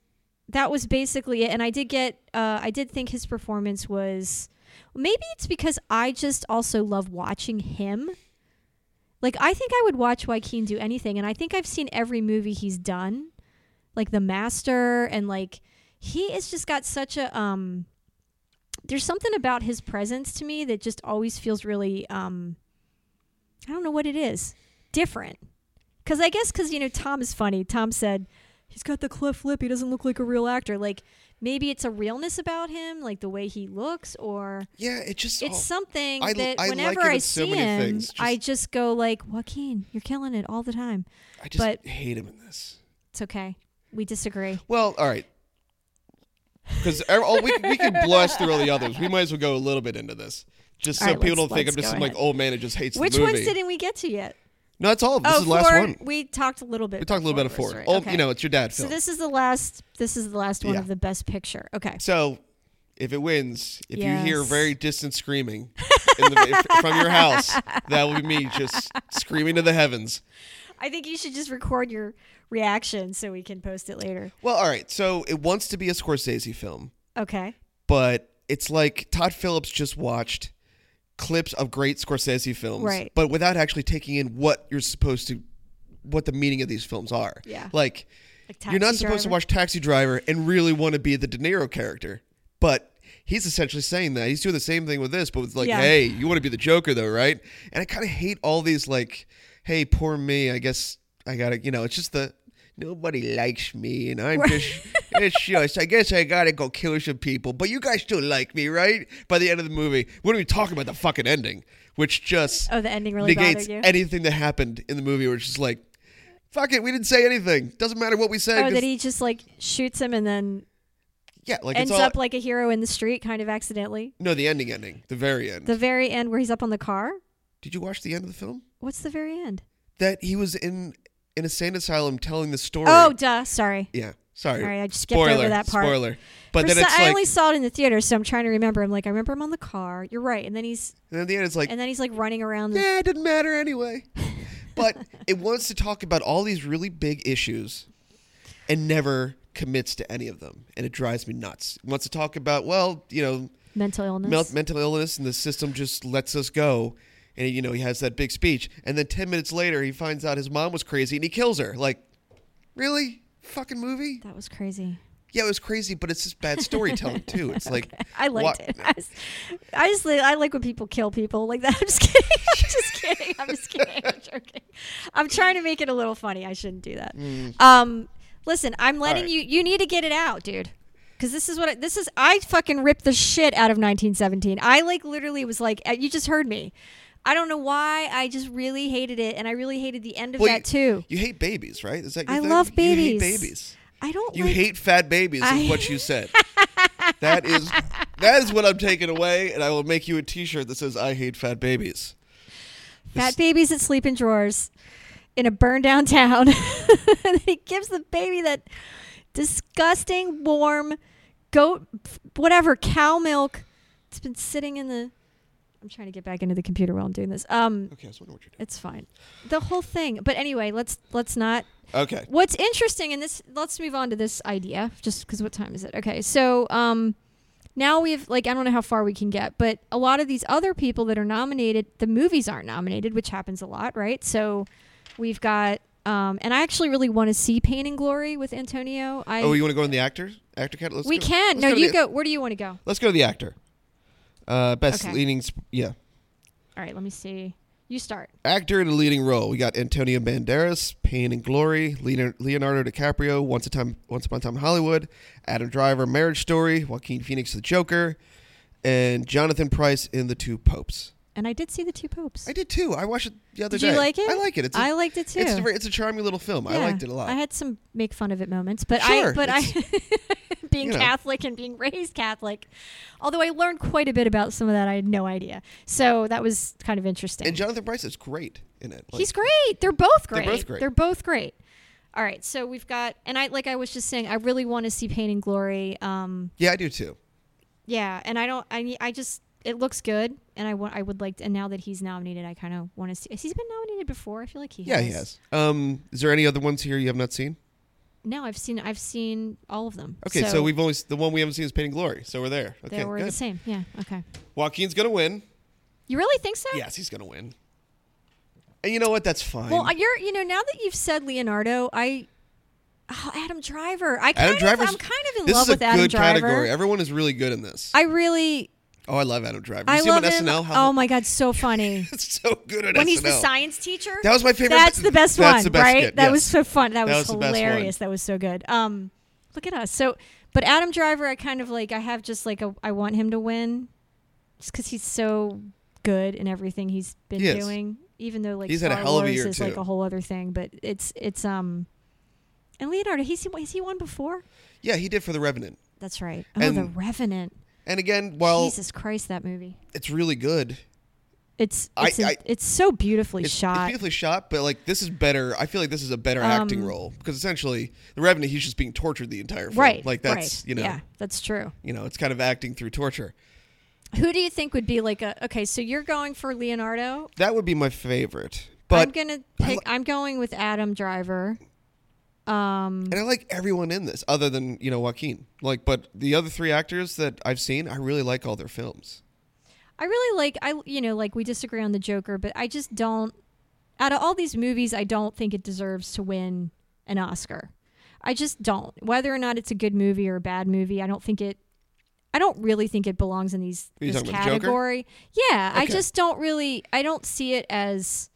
A: that was basically it. And I did get, uh, I did think his performance was, maybe it's because I just also love watching him. Like, I think I would watch Joaquin do anything. And I think I've seen every movie he's done, like The Master. And like, he has just got such a, um, there's something about his presence to me that just always feels really, um, I don't know what it is, different. Because I guess because, you know, Tom is funny. Tom said, he's got the cleft lip. He doesn't look like a real actor. Like, maybe it's a realness about him, like the way he looks, or
E: yeah, it just
A: it's
E: oh,
A: something
E: I,
A: that
E: I
A: whenever
E: like him
A: I
E: in so
A: see
E: many
A: him,
E: things. Just,
A: I just go like, Joaquin, you're killing it all the time.
E: I just
A: but
E: hate him in this.
A: It's okay. We disagree.
E: Well, all right. Because we, we can blast through all the others. We might as well go a little bit into this. Just so
A: All right,
E: people
A: let's-
E: don't think I'm
A: let's
E: just
A: go
E: some like
A: ahead.
E: old man who just hates
A: Which
E: the movie.
A: ones didn't we get to yet?
E: No, that's all. This
A: oh,
E: is the last
A: Ford,
E: one.
A: We talked a little bit.
E: We talked a little bit of Ford.
A: Right?
E: Oh,
A: Okay.
E: you know, it's your dad
A: So
E: film.
A: this is the last. This is the last one
E: Yeah.
A: of the best picture. Okay.
E: So, if it wins, if you hear
A: Yes.
E: very distant screaming in the, if, from your house, that will be me just screaming to the heavens.
A: I think you should just record your reaction so we can post it later.
E: Well, all right. So it wants to be a Scorsese film,
A: Okay.
E: but it's like Todd Phillips just watched clips of great Scorsese films,
A: Right.
E: but without actually taking in what you're supposed to, what the meaning of these films are.
A: Yeah.
E: Like,
A: Like
E: you're not
A: Taxi
E: supposed to
A: Driver?
E: watch Taxi Driver and really want to be the De Niro character, but he's essentially saying that. He's doing the same thing with this, but with like,
A: Yeah.
E: hey, you want to be the Joker though, right? And I kind of hate all these like, hey, poor me, I guess I gotta, you know, it's just the, nobody likes me and I'm just, it's just, I guess I gotta go kill some people, but you guys still like me, right? By the end of the movie, what are we talking about? The fucking ending, which just
A: Oh, the ending really
E: negates
A: bothered you?
E: anything that happened in the movie, where it's just like, fuck it, we didn't say anything. Doesn't matter what we said.
A: Oh,
E: 'cause-
A: that he just like shoots him and then
E: yeah, like
A: ends
E: it's all,
A: up like a hero in the street, kind of accidentally.
E: no, the ending, ending, the very end.
A: The very end where he's up on the car.
E: Did you watch the end of the film?
A: What's the very end?
E: That he was in in a sane asylum telling the story.
A: Oh, duh. Sorry.
E: yeah. Sorry.
A: Sorry, I just skipped
E: spoiler,
A: over that part.
E: Spoiler. But
A: For
E: then
A: so-
E: it's
A: I
E: like,
A: only saw it in the theater, so I'm trying to remember. I'm like, I remember him on the car. You're right. And then he's
E: and then at the end it's like,
A: and then he's like running around. The,
E: yeah, it didn't matter anyway. But it wants to talk about all these really big issues and never commits to any of them, and it drives me nuts. It wants to talk about, well, you know,
A: mental illness.
E: mel- mental illness, and the system just lets us go. And you know, he has that big speech, and then ten minutes later, he finds out his mom was crazy, and he kills her. Like, really, fucking movie?
A: That was crazy.
E: Yeah, it was crazy, but it's just bad storytelling too. It's like,
A: I liked
E: wha-
A: it. I just, I just, li- I like when people kill people like that. I'm just kidding. I'm just kidding. I'm just kidding. I'm joking. I'm trying to make it a little funny. I shouldn't do that. Um, listen, I'm letting
E: right.
A: you. You need to get it out, dude. Because this is what I, this is. I fucking ripped the shit out of nineteen seventeen. I like literally was like, uh, you just heard me. I don't know why. I just really hated it, and I really hated the end of
E: Well,
A: that
E: you,
A: too.
E: You hate babies, right? Is that your
A: I
E: thing?
A: love
E: You
A: babies.
E: hate babies.
A: I don't.
E: You
A: like,
E: hate fat babies,
A: I-
E: is what you said. That is that is what I'm taking away, and I will make you a T-shirt that says "I hate fat babies."
A: fat babies that sleep in drawers in a burned down town. And he gives the baby that disgusting warm goat, whatever, cow milk. It's been sitting in the. I'm trying to get back into the computer while I'm doing this. Um,
E: Okay, I was wondering what you're
A: it's fine. The whole thing. But anyway, let's let's not.
E: doing. Okay.
A: What's interesting in this, let's move on to this idea, just because what time is it? Okay, so um, now we've, like, I don't know how far we can get, but a lot of these other people that are nominated, the movies aren't nominated, which happens a lot, right? So we've got, um, and I actually really want to see Pain and Glory with Antonio. I,
E: Oh, you want to go in the actor actor cat? Let's
A: we
E: go,
A: can.
E: let's
A: No,
E: go to
A: you
E: the-
A: go. Where do you want to go?
E: Let's go to the actor. Uh, best
A: Okay.
E: leading. Sp- yeah.
A: All right, let me see. You start.
E: Actor in a leading role. We got Antonio Banderas, Pain and Glory, Leonardo Leonardo DiCaprio, Once a Time, Once Upon a Time in Hollywood, Adam Driver, Marriage Story, Joaquin Phoenix, The Joker, and Jonathan Pryce in The Two Popes.
A: And I did see The Two Popes.
E: I did too. I watched it the other
A: Did
E: day.
A: you like it?
E: I like it. It's a,
A: I liked it too.
E: It's a, very- it's a charming little film. I
A: Yeah,
E: liked it a lot.
A: I had some make fun of it moments, but
E: Sure,
A: I, but I, being
E: you know.
A: Catholic and being raised Catholic, although I learned quite a bit about some of that, I had no idea. So that was kind of interesting.
E: and Jonathan Pryce is great in it. Like,
A: He's great. They're both
E: They're
A: great.
E: both great.
A: They're both great. All right, so we've got, and I like I was just saying, I really want to see Pain and Glory. Um,
E: Yeah, I do too.
A: yeah, and I don't, I need- I just, it looks good, and I want, I would like, to, and now that he's nominated, I kind of want to see. Has he been nominated before? I feel like he
E: Yeah,
A: has.
E: he has. Um, is there any other ones here you have not seen?
A: No, I've seen I've seen all of them.
E: Okay, so, so we've only the one we haven't seen is Painting Glory. So we're there. Okay,
A: they were
E: good.
A: the same. Yeah. Okay.
E: Joaquin's gonna win.
A: You really think so?
E: Yes, he's gonna win. And you know what? That's fine.
A: Well, you're you know now that you've said Leonardo, I oh, Adam Driver. I kind
E: Adam
A: of,
E: Driver's
A: I'm kind of in
E: this
A: love
E: is a
A: with Adam
E: good
A: Driver.
E: category. Everyone is really good in this.
A: I really.
E: Oh, I love Adam Driver. You
A: I
E: see
A: love
E: him on
A: him.
E: S N L? How
A: Oh my God, so funny.
E: it's so good at
A: when
E: S N L.
A: he's the science teacher.
E: That was my favorite.
A: That's the best
E: That's
A: one,
E: the best
A: right?
E: skit,
A: That
E: yes.
A: was so fun. That,
E: That
A: was,
E: was the best
A: hilarious.
E: one.
A: That was so good. Um, look at us. So, but Adam Driver, I kind of like. I have just like a. I want him to win, just because he's so good in everything he's been
E: He is.
A: doing. Even though like
E: He's
A: Star
E: had a hell of a
A: Wars
E: year,
A: is like
E: too.
A: a whole other thing, but it's it's um. And Leonardo, he's has he won before?
E: Yeah, he did for The Revenant.
A: That's right. Oh,
E: And-
A: The Revenant.
E: And again, while
A: Jesus Christ, that movie.
E: it's really good,
A: It's
E: I-
A: it's, a-
E: I-
A: it's so beautifully
E: it's,
A: shot.
E: it's beautifully shot, but like this is better. I feel like this is a better
A: Um,
E: acting role because essentially The Revenant, he's just being tortured the entire film.
A: Right.
E: Like that's
A: right.
E: you know,
A: Yeah, that's true.
E: you know, it's kind of acting through torture.
A: Who do you think would be like a okay? So you're going for Leonardo.
E: That would be my favorite. But
A: I'm gonna pick.
E: li-
A: I'm going with Adam Driver. Um,
E: and I like everyone in this, other than you know Joaquin. Like, but the other three actors that I've seen, I really like all their films.
A: I really like. I you know like we disagree on the Joker, but I just don't. Out of all these movies, I don't think it deserves to win an Oscar. I just don't. Whether or not it's a good movie or a bad movie, I don't think it. I don't really think it belongs in these
E: Are you
A: this
E: talking about the Joker?
A: category. Yeah, I
E: Okay.
A: just don't really. I don't see it as.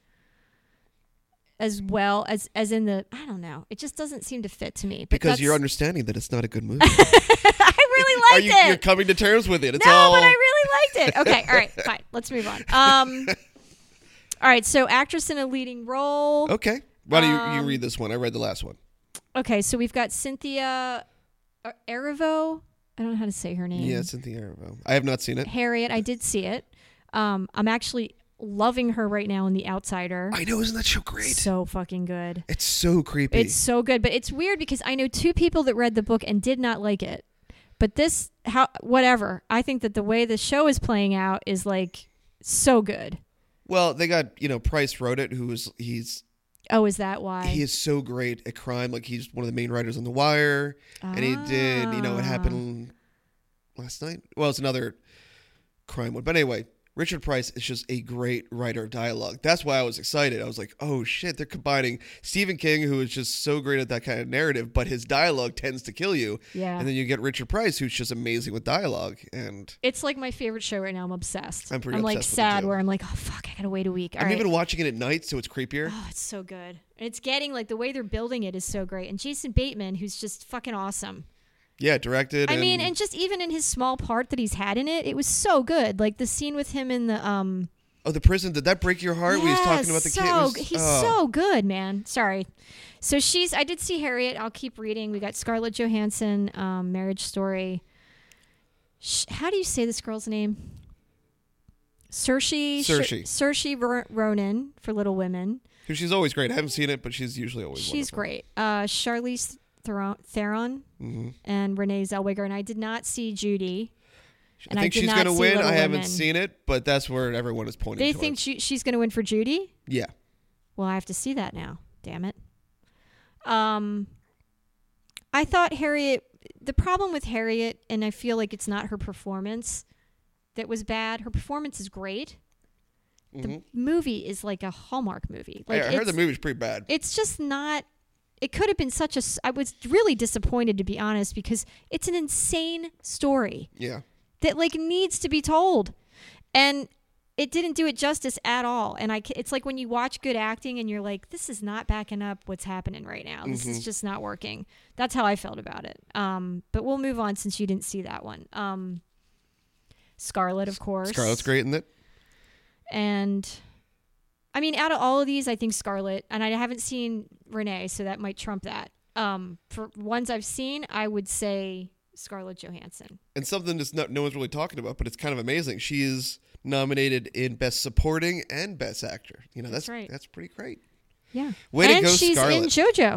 A: As well as as in the I don't know. It just doesn't seem to fit to me. But
E: Because
A: that's-
E: you're understanding that it's not a good movie.
A: I really
E: Are
A: liked
E: you,
A: it.
E: You're coming to terms with it. It's
A: no,
E: all.
A: but I really liked it. Okay, all right, fine. Let's move on. Um, all right. So, actress in a leading role.
E: Okay. Why don't you, you
A: Um,
E: read this one? I read the last one.
A: Okay, so we've got Cynthia uh, Erivo. I don't know how to say her name.
E: Yeah, Cynthia Erivo. I have not seen it.
A: Harriet. I did see it. Um, I'm actually loving her right now in The Outsider.
E: I know, isn't that show great?
A: So fucking good.
E: It's so creepy.
A: It's so good, but it's weird because I know two people that read the book and did not like it. But this, how whatever. I think that the way the show is playing out is like so good.
E: well, they got you know Price wrote it, who was he's
A: Oh, is that why?
E: he is so great at crime. Like he's one of the main writers on The Wire, and he did you know it
A: Ah.
E: happened last night. Well, it's another crime one, but anyway. Richard Price is just a great writer of dialogue. That's why I was excited. I was like, oh shit, they're combining Stephen King, who is just so great at that kind of narrative, but his dialogue tends to kill you.
A: Yeah.
E: And then you get Richard Price, who's just amazing with dialogue. And
A: It's like my favorite show right now. I'm obsessed.
E: I'm pretty
A: like
E: obsessed with it,
A: sad
E: too.
A: where I'm like, oh fuck, I gotta wait a week. All
E: I'm
A: right.
E: even watching it at night, so it's creepier.
A: Oh, it's so good. And it's getting like the way they're building it is so great. And Jason Bateman, who's just fucking awesome.
E: Yeah, directed.
A: I
E: and,
A: mean, and just even in his small part that he's had in it, it was so good. Like the scene with him in the um
E: oh, the prison. Did that break your heart? when he was talking about the
A: so,
E: kid. It was-
A: He's
E: oh.
A: so good, man. Sorry. So she's. I did see Harriet. I'll keep reading. We got Scarlett Johansson, um, Marriage Story. Sh- how do you say this girl's name? Saoirse.
E: Saoirse.
A: Saoirse Ro- Ronan for Little Women.
E: Who she's always great. I haven't seen it, but she's usually always.
A: She's
E: wonderful.
A: great. Uh, Charlize Theron, Theron
E: Mm-hmm.
A: and Renee Zellweger. And I did not see Judy. And
E: I think
A: I did
E: she's
A: not
E: gonna
A: see
E: win.
A: Little
E: I haven't
A: Women.
E: seen it, but that's where everyone is pointing.
A: They
E: towards.
A: think she, she's going to win for Judy.
E: Yeah.
A: Well, I have to see that now. Damn it. Um, I thought Harriet. The problem with Harriet, and I feel like it's not her performance that was bad. Her performance is great. The movie is like a Hallmark movie. Like
E: I, I heard the
A: it's-
E: movie's pretty bad.
A: It's just not. It could have been such a. s- I was really disappointed, to be honest, because it's an insane story
E: Yeah.
A: that like needs to be told, and it didn't do it justice at all. And I, ca- it's like when you watch good acting and you're like, this is not backing up what's happening right now. This
E: Mm-hmm.
A: is just not working. That's how I felt about it. Um, but we'll move on since you didn't see that one. Um, Scarlett, of course.
E: Scarlett's great in it.
A: And I mean, out of all of these, I think Scarlett, and I haven't seen Renee, so that might trump that. Um, for ones I've seen, I would say Scarlett Johansson.
E: And something that's not, no one's really talking about, but it's kind of amazing. She is nominated in Best Supporting and Best Actor. You know,
A: That's
E: that's
A: right.
E: that's pretty great.
A: Yeah.
E: Way to
A: and
E: go,
A: she's
E: Scarlett.
A: in JoJo.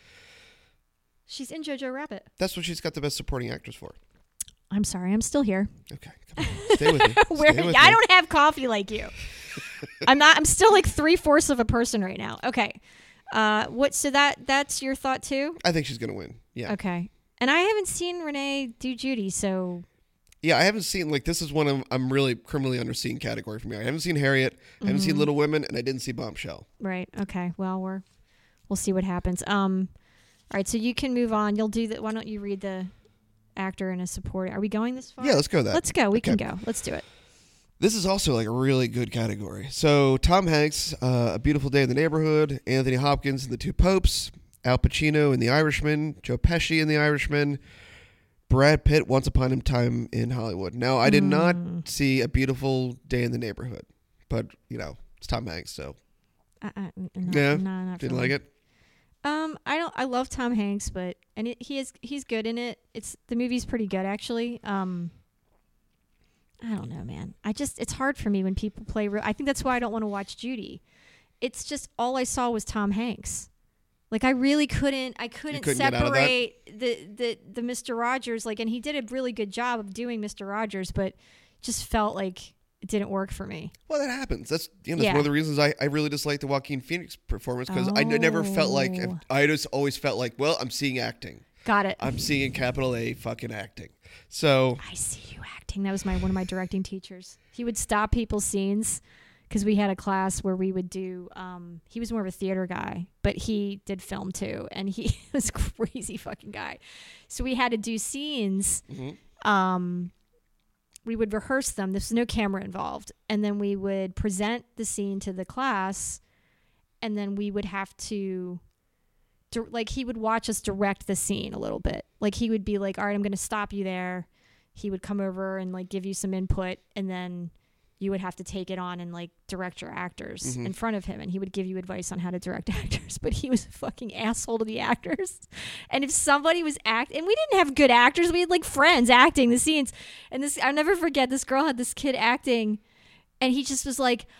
A: She's in Jojo Rabbit.
E: That's what she's got the Best Supporting Actress for.
A: I'm sorry, I'm still here.
E: Okay, come on. Stay with me.
A: Where
E: Stay with
A: I
E: me.
A: don't have coffee like you. I'm not. I'm still like three fourths of a person right now. Okay. Uh, what? So that that's your thought too?
E: I think she's gonna win. Yeah.
A: Okay. And I haven't seen Renee do Judy, so
E: Yeah, I haven't seen, like, this is one of, I'm really criminally underseen category for me. I haven't seen Harriet, I haven't seen Little Women, and I didn't see Bombshell.
A: right. Okay. Well, we're we'll see what happens. Um, all right. So you can move on. You'll do that. Why don't you read the actor and a supporting? Are we going this far?
E: Yeah, let's go that.
A: Let's go. We
E: Okay.
A: can go. Let's do it.
E: This is also, like, a really good category. So, Tom Hanks, uh, A Beautiful Day in the Neighborhood, Anthony Hopkins in The Two Popes, Al Pacino in The Irishman, Joe Pesci in The Irishman, Brad Pitt, Once Upon a Time in Hollywood. Now, I did
A: Mm.
E: not see A Beautiful Day in the Neighborhood, but, you know, it's Tom Hanks, so.
A: Uh, uh, no,
E: Yeah?
A: no, not
E: Didn't
A: really.
E: like it?
A: Um, I don't. I love Tom Hanks, but and it, he is he's good in it. It's the movie's pretty good actually. Um, I don't know, man. I just it's hard for me when people play. Real, I think that's why I don't want to watch Judy. It's just all I saw was Tom Hanks. Like I really couldn't. I couldn't,
E: couldn't get out of that?
A: separate the the the Mister Rogers. Like, and he did a really good job of doing Mister Rogers, but just felt like it didn't work for me.
E: Well, that happens. That's you know, that's
A: Yeah.
E: one of the reasons I, I really disliked the Joaquin Phoenix performance because I n- never felt like
A: Oh.
E: I just always felt like, well, I'm seeing acting.
A: Got it.
E: I'm seeing capital A fucking acting. So
A: I see you acting. That was my one of my directing teachers. He would stop people's scenes because we had a class where we would do. Um, he was more of a theater guy, but he did film too, and he was a crazy fucking guy. So we had to do scenes. Um, we would rehearse them. There's no camera involved, and then we would present the scene to the class, and then we would have to. Di- like he would watch us direct the scene a little bit. Like he would be like, all right, I'm going to stop you there. He would come over and like give you some input, and then you would have to take it on and like direct your actors in front of him. And he would give you advice on how to direct actors, but he was a fucking asshole to the actors. And if somebody was act, and we didn't have good actors, we had like friends acting the scenes. And this, I'll never forget, this girl had this kid acting, and he just was like,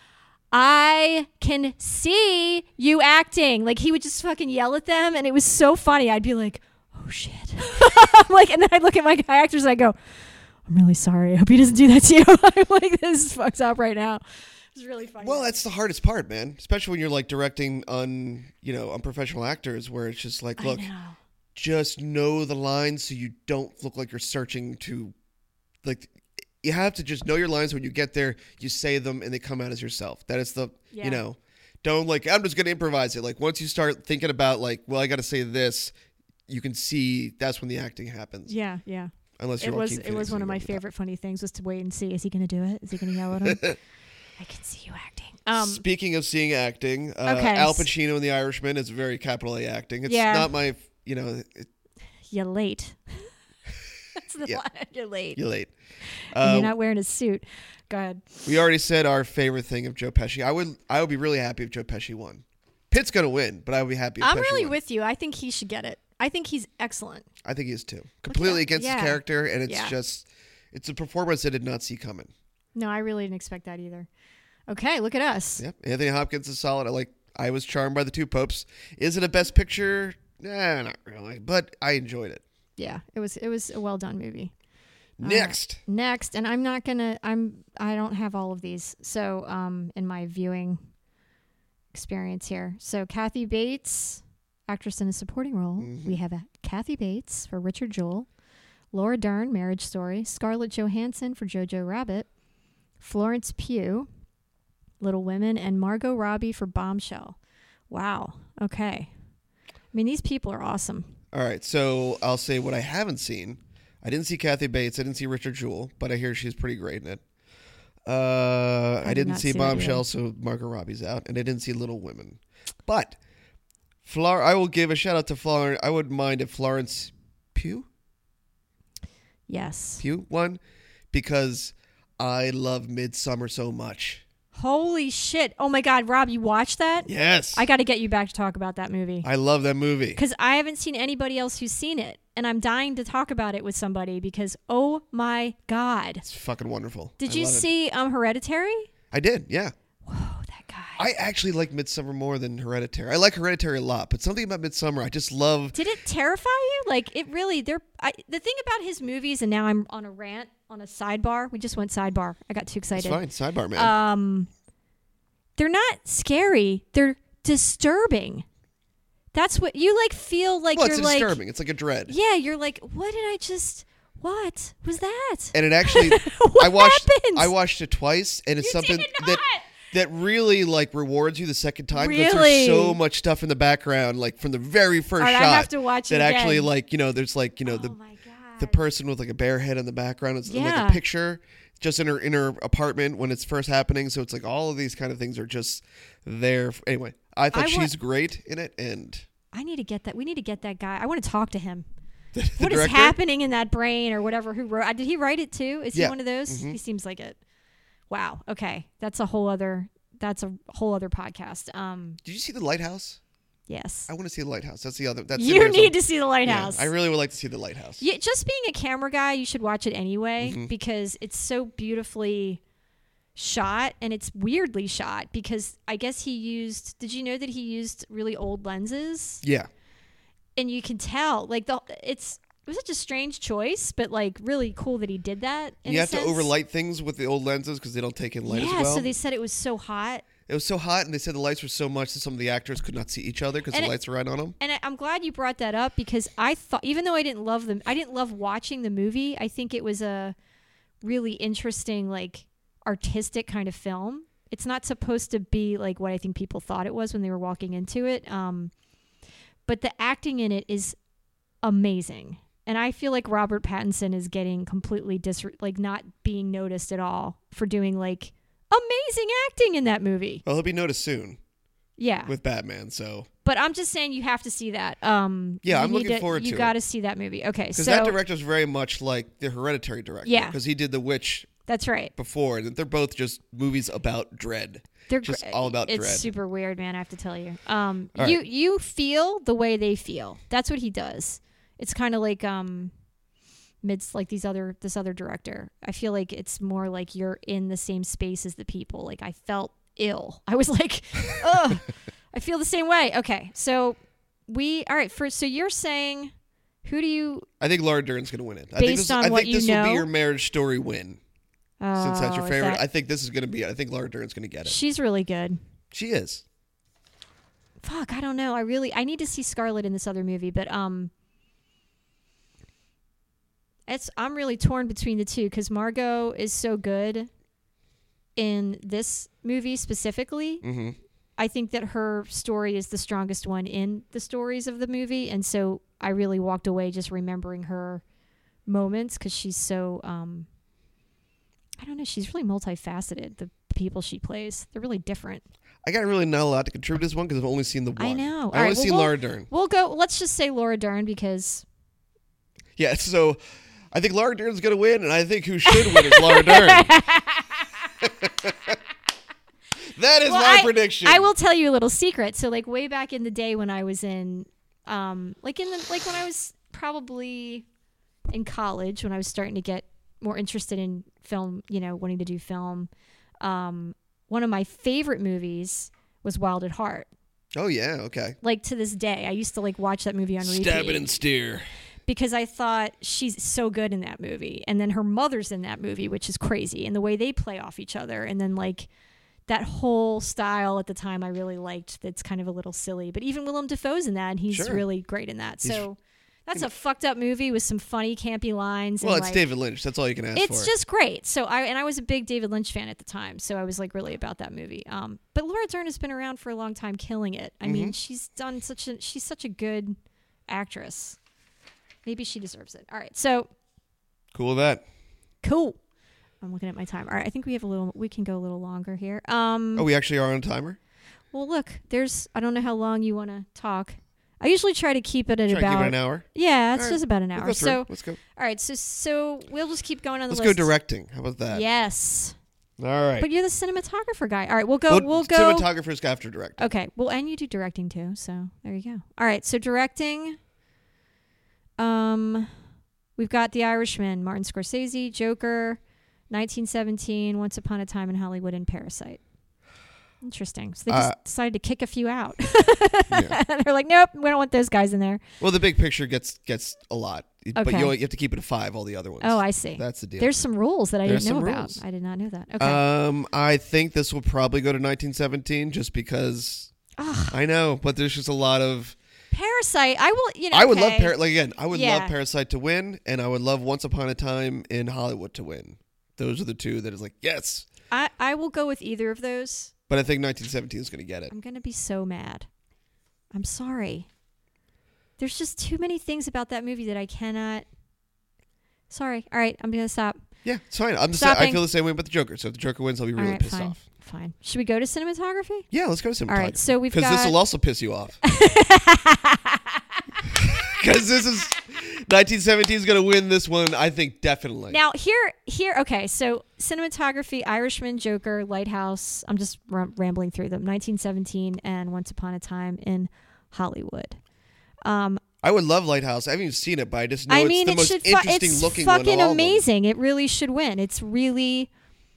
A: I can see you acting. Like he would just fucking yell at them, and it was so funny. I'd be like, oh shit. I'm like, and then I'd look at my guy actors and I go, I'm really sorry. I hope he doesn't do that to you. I'm like, this is fucked up right now. It's really funny.
E: well, that's the hardest part, man. Especially when you're like directing on you know unprofessional actors, where it's just like, look,
A: I know.
E: just know the lines so you don't look like you're searching to, like. You have to just know your lines when you get there. You say them and they come out as yourself. That is the,
A: Yeah.
E: you know, don't like, I'm just going to improvise it. Like once you start thinking about like, well, I got to say this, you can see that's when the acting happens.
A: Yeah, yeah.
E: Unless
A: It
E: you're
A: was
E: Joaquin
A: it
E: Phoenix
A: was
E: and
A: one
E: you
A: of my
E: go over the top.
A: favorite funny things was to wait and see. Is he going to do it? Is he going to yell at him? I can see you acting. Um,
E: Speaking of seeing acting, uh,
A: Okay.
E: Al Pacino in The Irishman is very capital A acting. It's
A: Yeah.
E: not my, you know, it,
A: you're late. That's the
E: Yeah.
A: line. You're late.
E: you're late.
A: And
E: Uh,
A: you're not wearing a suit. Go ahead.
E: we already said our favorite thing of Joe Pesci. I would, I would be really happy if Joe Pesci won. Pitt's gonna win, but I would be happy if
A: I'm
E: Pesci
A: really
E: won.
A: with you. I think he should get it. I think he's excellent.
E: I think he is too. Completely against
A: yeah.
E: his character, and it's
A: Yeah.
E: just, it's a performance I did not see coming.
A: No, I really didn't expect that either. Okay, look at us.
E: Yep, Anthony Hopkins is solid. I like. I was charmed by The Two Popes. Is it a Best Picture? Nah, not really, but I enjoyed it.
A: Yeah, it was it was a well done movie.
E: Next,
A: Next, and I'm not gonna. I'm. I don't have all of these. So, um, in my viewing experience here, so Kathy Bates, actress in a supporting role. We have a Kathy Bates for Richard Jewell, Laura Dern, Marriage Story, Scarlett Johansson for Jojo Rabbit, Florence Pugh, Little Women, and Margot Robbie for Bombshell. Wow. Okay. I mean, these people are awesome.
E: all right. So I'll say what I haven't seen. I didn't see Kathy Bates. I didn't see Richard Jewell, but I hear she's pretty great in it. Uh, I,
A: did
E: didn't
A: not
E: see
A: see that either.
E: Bombshell, so Margot Robbie's out, and I didn't see Little Women. But Flor, I will give a shout out to Florence. I wouldn't mind if Florence Pugh.
A: Yes.
E: Pugh won because I love Midsummer so much.
A: Holy shit. Oh my God, Rob, you watched that?
E: Yes.
A: I got to get you back to talk about that movie.
E: I love that movie.
A: Because I haven't seen anybody else who's seen it. And I'm dying to talk about it with somebody because, oh my God.
E: It's fucking wonderful.
A: Did
E: I
A: you
E: love it.
A: see um, Hereditary?
E: I did, yeah.
A: Oh, that guy.
E: I actually like Midsummer more than Hereditary. I like Hereditary a lot, but something about Midsummer, I just love.
A: Did it terrify you? Like, it really, they're, I, the thing about his movies, and now I'm on a rant, on a sidebar. We just went sidebar. I got too
E: It's
A: excited.
E: fine, sidebar man.
A: Um, they're not scary. They're disturbing. That's what you like feel like
E: Well,
A: you're
E: it's
A: like
E: disturbing. It's like a dread.
A: Yeah, you're like, what did I just what was that?
E: And it actually
A: What
E: I watched
A: happened?
E: I watched it twice, and it's
A: You
E: something
A: did
E: that
A: not!
E: that really like rewards you the second time because
A: Really?
E: there's so much stuff in the background, like from the very first
A: All right, I
E: shot.
A: have to watch it
E: that actually
A: again.
E: like you know there's like you know
A: Oh
E: the
A: my god.
E: the person with like a bare head in the background. It's like
A: Yeah.
E: a picture just in her in her apartment when it's first happening. So it's like all of these kind of things are just there. Anyway, I thought
A: I wa-
E: she's great in it, and
A: I need to get that. We need to get that guy. I want to talk to him.
E: the, the
A: What is
E: director,
A: happening in that brain or whatever? Who wrote? uh, Did he write it too? Is he
E: Yeah.
A: one of those?
E: Mhm.
A: He seems like it. Wow. Okay, that's a whole other. That's a whole other podcast. Um.
E: Did you see The Lighthouse?
A: Yes.
E: I want to see The Lighthouse. That's the other. That's
A: You need to see the lighthouse.
E: Yeah, I really would like to see The Lighthouse.
A: Yeah, just being a camera guy, you should watch it anyway
E: Mhm.
A: because it's so beautifully shot and it's weirdly shot because I guess he used did you know that he used really old lenses?
E: Yeah.
A: And you can tell like the it's it was such a strange choice, but like really cool that he did that. In
E: You
A: a
E: have to
A: sense.
E: overlight things with the old lenses because they don't take in light
A: Yeah,
E: as well.
A: so they said it was so hot.
E: It was so hot, and they said the lights were so much that some of the actors could not see each other because
A: And
E: the
A: it-
E: lights were right on them.
A: And I, I'm glad you brought that up because I thought, even though I didn't love them, I didn't love watching the movie. I think it was a really interesting, like, artistic kind of film. It's not supposed to be like what I think people thought it was when they were walking into it. Um, but the acting in it is amazing. And I feel like Robert Pattinson is getting completely dis like not being noticed at all for doing like amazing acting in that movie.
E: Well, he'll be noticed soon
A: Yeah.
E: with Batman, so
A: But I'm just saying you have to see that. Um,
E: Yeah,
A: you
E: I'm
A: need
E: looking forward
A: You
E: to
A: got to
E: it.
A: see that movie. Okay,
E: because
A: so
E: that director's very much like the Hereditary director.
A: Yeah.
E: because he did The Witch
A: that's right.
E: before, and they're both just movies about dread.
A: They're
E: just
A: gr-
E: all about
A: it's
E: dread.
A: super weird, man. I have to tell you. Um,
E: All
A: you
E: right.
A: you feel the way they feel. That's what he does. It's kind of like um, mids like these other this other director. I feel like it's more like you're in the same space as the people. Like I felt ill. I was like, ugh. I feel the same way. Okay, so we all right. First, so you're saying, who do you?
E: I think Laura Dern's going to win it. I
A: Based
E: think this,
A: on
E: I
A: what
E: think
A: you
E: this will
A: know?
E: be your Marriage Story win. Since that's your
A: Oh, is
E: favorite,
A: that-
E: I think this is going to be it. I think Laura Dern's going to get it.
A: she's really good.
E: She is.
A: Fuck, I don't know. I really I need to see Scarlett in this other movie, but um it's I'm really torn between the two cuz Margot is so good in this movie specifically.
E: Mm-hmm.
A: I think that her story is the strongest one in the stories of the movie, and so I really walked away just remembering her moments cuz she's so um I don't know, she's really multifaceted. The people she plays, they're really different.
E: I got really not a lot to contribute to this one because I've only seen the one.
A: I know.
E: I
A: All
E: only
A: right, well,
E: seen
A: we'll-
E: Laura Dern.
A: We'll go. Let's just say Laura Dern because
E: Yeah, so I think Laura Dern's going to win, and I think who should win is Laura Dern. That is
A: Well,
E: my
A: I-
E: prediction.
A: I will tell you a little secret. So, like way back in the day when I was in, um, like in the like when I was probably in college when I was starting to get more interested in film, you know, wanting to do film. Um, one of my favorite movies was Wild at Heart.
E: Oh, yeah, okay.
A: Like to this day, I used to like watch that movie on repeat.
E: Stab it and steer.
A: Because I thought she's so good in that movie. And then her mother's in that movie, which is crazy. And the way they play off each other. And then like that whole style at the time I really liked that's kind of a little silly. But even Willem Dafoe's in that and he's
E: Sure.
A: really great in that.
E: He's-
A: So that's a fucked up movie with some funny, campy lines.
E: Well,
A: and
E: it's
A: like,
E: David Lynch. That's all you can ask
A: It's
E: for.
A: just great. So I and I was a big David Lynch fan at the time, so I was like really about that movie. Um, but Laura Dern has been around for a long time, killing it. I mean, she's done such a she's such a good actress. Maybe she deserves it. All right, so
E: Cool with that.
A: cool. I'm looking at my time. All right, I think we have a little. We can go a little longer here. Um,
E: Oh, we actually are on a timer?
A: well, look, there's. I don't know how long you want to talk. I usually try to keep it at
E: Try and
A: about
E: keep it an hour?
A: Yeah, it's
E: All right.
A: just about an
E: We'll
A: hour.
E: go through.
A: So
E: Let's go.
A: all right, so so we'll just keep going on the
E: Let's go
A: list.
E: directing. How about that?
A: Yes.
E: All right.
A: But you're the cinematographer guy. All right, we'll go. We'll,
E: Well,
A: go.
E: cinematographer's after directing.
A: Okay. Well, and you do directing too. So there you go. All right. So directing. Um, we've got The Irishman, Martin Scorsese, Joker, nineteen seventeen, Once Upon a Time in Hollywood, and Parasite. Interesting. So they just
E: Uh,
A: decided to kick a few out.
E: Yeah.
A: They're like, nope, we don't want those guys in there.
E: Well, the big picture gets gets a lot, but
A: Okay.
E: you, only- you have to keep it at five. All the other ones.
A: Oh, I see.
E: That's the deal.
A: There's some rules that I
E: There's
A: didn't know
E: some
A: about.
E: rules.
A: I did not know that. Okay.
E: Um, I think this will probably go to nineteen seventeen, just because
A: Ugh.
E: I know, but there's just a lot of
A: Parasite, I will, you know.
E: I would love
A: okay.
E: Par- like again. I would
A: Yeah.
E: love Parasite to win, and I would love Once Upon a Time in Hollywood to win. Those are the two that is like yes.
A: I, I will go with either of those.
E: But I think nineteen seventeen is going to get it.
A: I'm going to be so mad. I'm sorry. There's just too many things about that movie that I cannot. Sorry. All right, I'm going to stop.
E: Yeah, it's fine. I'm just. I
A: Stopping.
E: feel the same way about the Joker. So if the Joker wins, I'll be really
A: All right,
E: pissed
A: fine.
E: off.
A: Fine. Should we go to cinematography?
E: Yeah, let's go to cinematography.
A: All right, so we've
E: because this
A: got-
E: will also piss you off. Because this is nineteen seventeen is going to win this one. I think definitely.
A: Now here, here. Okay, so cinematography: Irishman, Joker, Lighthouse. I'm just r- rambling through them. nineteen seventeen and Once Upon a Time in Hollywood. Um,
E: I would love Lighthouse. I haven't even seen it, but I just know
A: I
E: it's
A: mean,
E: the
A: it
E: most
A: should. Fu-
E: interesting
A: it's
E: looking one of
A: fucking
E: all of them.
A: amazing. It really should win. It's really.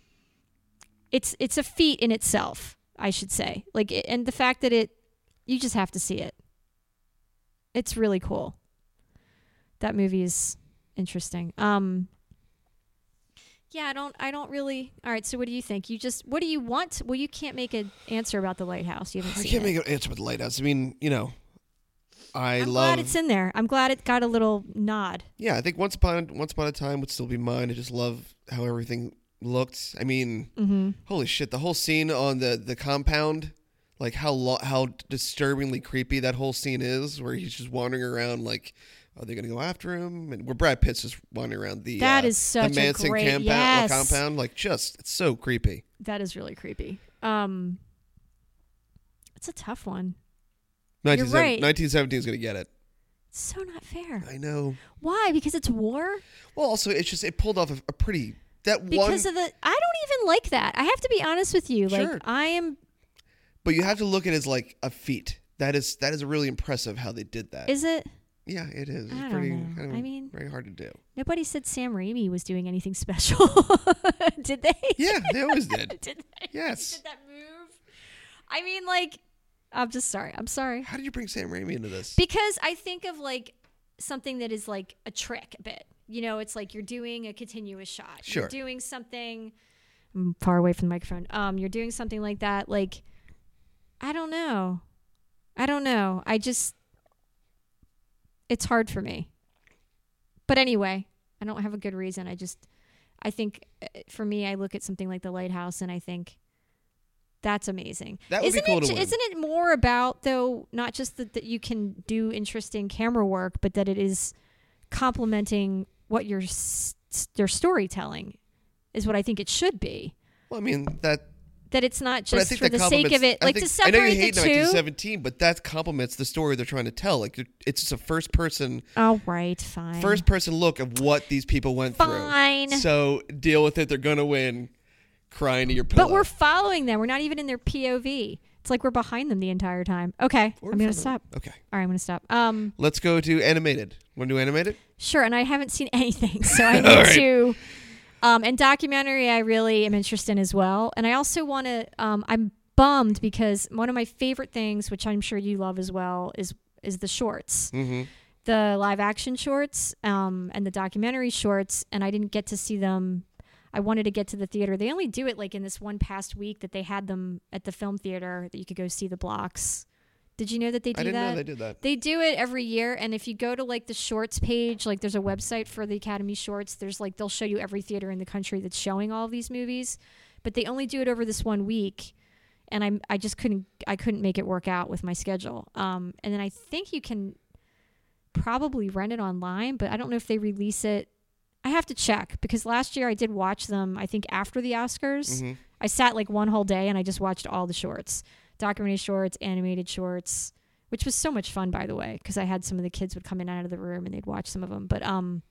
A: It's it's a feat in itself, I should say. Like, it, and the fact that it, you just have to see it. It's really cool. That movie is interesting. Um. Yeah, I don't. I don't really. All right. So, what do you think? You just. What do you want? Well, you can't make an answer about the Lighthouse. You haven't
E: I
A: seen
E: can't
A: it.
E: make an answer with Lighthouse. I mean, you know, I
A: I'm
E: love.
A: glad it's in there. I'm glad it got a little nod.
E: Yeah, I think Once Upon Once Upon a Time would still be mine. I just love how everything looked. I mean,
A: Mm-hmm.
E: holy shit! The whole scene on the the compound, like how lo- how disturbingly creepy that whole scene is, where he's just wandering around. Like, are they going to go after him? And where Brad Pitt's just wandering around the
A: That
E: uh,
A: is such
E: the
A: a
E: Manson
A: great-
E: compound,
A: yes.
E: compound. Like, just it's so creepy.
A: That is really creepy. Um, it's a tough one.
E: nineteen
A: right.
E: nineteen seventeen is going to get it.
A: It's so not fair.
E: I know.
A: Why? Because it's war?
E: Well, also it's just it pulled off a, a pretty that
A: Because
E: one.
A: of the I don't even like that. I have to be honest with you.
E: Sure.
A: Like I am
E: But you have to look at it as like a feat. That is that is really impressive how they did that.
A: is it
E: yeah, it is. It's
A: I don't
E: pretty
A: know.
E: kind of
A: I mean-
E: very hard to do.
A: nobody said Sam Raimi was doing anything special. Did they?
E: Yeah, they always did.
A: Did they?
E: Yes.
A: Did that move? I mean, like I'm just sorry. I'm sorry.
E: How did you bring Sam Raimi into this?
A: Because I think of like something that is like a trick a bit. You know, it's like you're doing a continuous shot.
E: Sure.
A: You're doing something I'm far away from the microphone. Um, you're doing something like that. Like, I don't know. I don't know. I just it's hard for me. But anyway, I don't have a good reason. I just I think uh, for me I look at something like The Lighthouse and I think that's amazing.
E: That would
A: isn't
E: be cool
A: it,
E: to win.
A: Isn't it more about, though, not just that, that you can do interesting camera work, but that it is complementing what your s- your storytelling is what I think it should be.
E: Well, I mean that.
A: That it's not
E: But I
A: just
E: think
A: for
E: that
A: the sake of
E: complements-
A: it,
E: I
A: like
E: think-
A: to separate
E: I know you hate
A: the
E: nineteen
A: two.
E: seventeen, but that complements the story they're trying to tell. Like it's just a first person,
A: All right, fine.
E: first person look of what these people went
A: Fine.
E: through. So deal with it. They're gonna win. Crying to your pillow.
A: But we're following them. We're not even in their P O V. It's like we're behind them the entire time. Okay,
E: Or
A: I'm gonna
E: in front
A: stop.
E: of them. Okay.
A: All right, I'm gonna stop. Um,
E: Let's go to animated. Want to do animated?
A: sure. And I haven't seen anything, so I need
E: All right.
A: to. Um, and documentary, I really am interested in as well. And I also want to. Um, I'm bummed because one of my favorite things, which I'm sure you love as well, is is the shorts,
E: Mm-hmm.
A: the live action shorts, um, and the documentary shorts. And I didn't get to see them. I wanted to get to the theater. They only do it like in this one past week that they had them at the film theater that you could go see the blocks. Did you know that they do
E: I didn't
A: that?
E: know they did that.
A: They do it every year, and if you go to like the shorts page, like there's a website for the Academy Shorts. There's like they'll show you every theater in the country that's showing all of these movies, but they only do it over this one week, and I I just couldn't I couldn't make it work out with my schedule. Um, and then I think you can probably rent it online, but I don't know if they release it. I have to check because last year I did watch them. I think after the Oscars,
E: Mhm.
A: I sat like one whole day and I just watched all the shorts. Documentary shorts, animated shorts, which was so much fun, by the way, because I had some of the kids would come in and out of the room and they'd watch some of them. But um,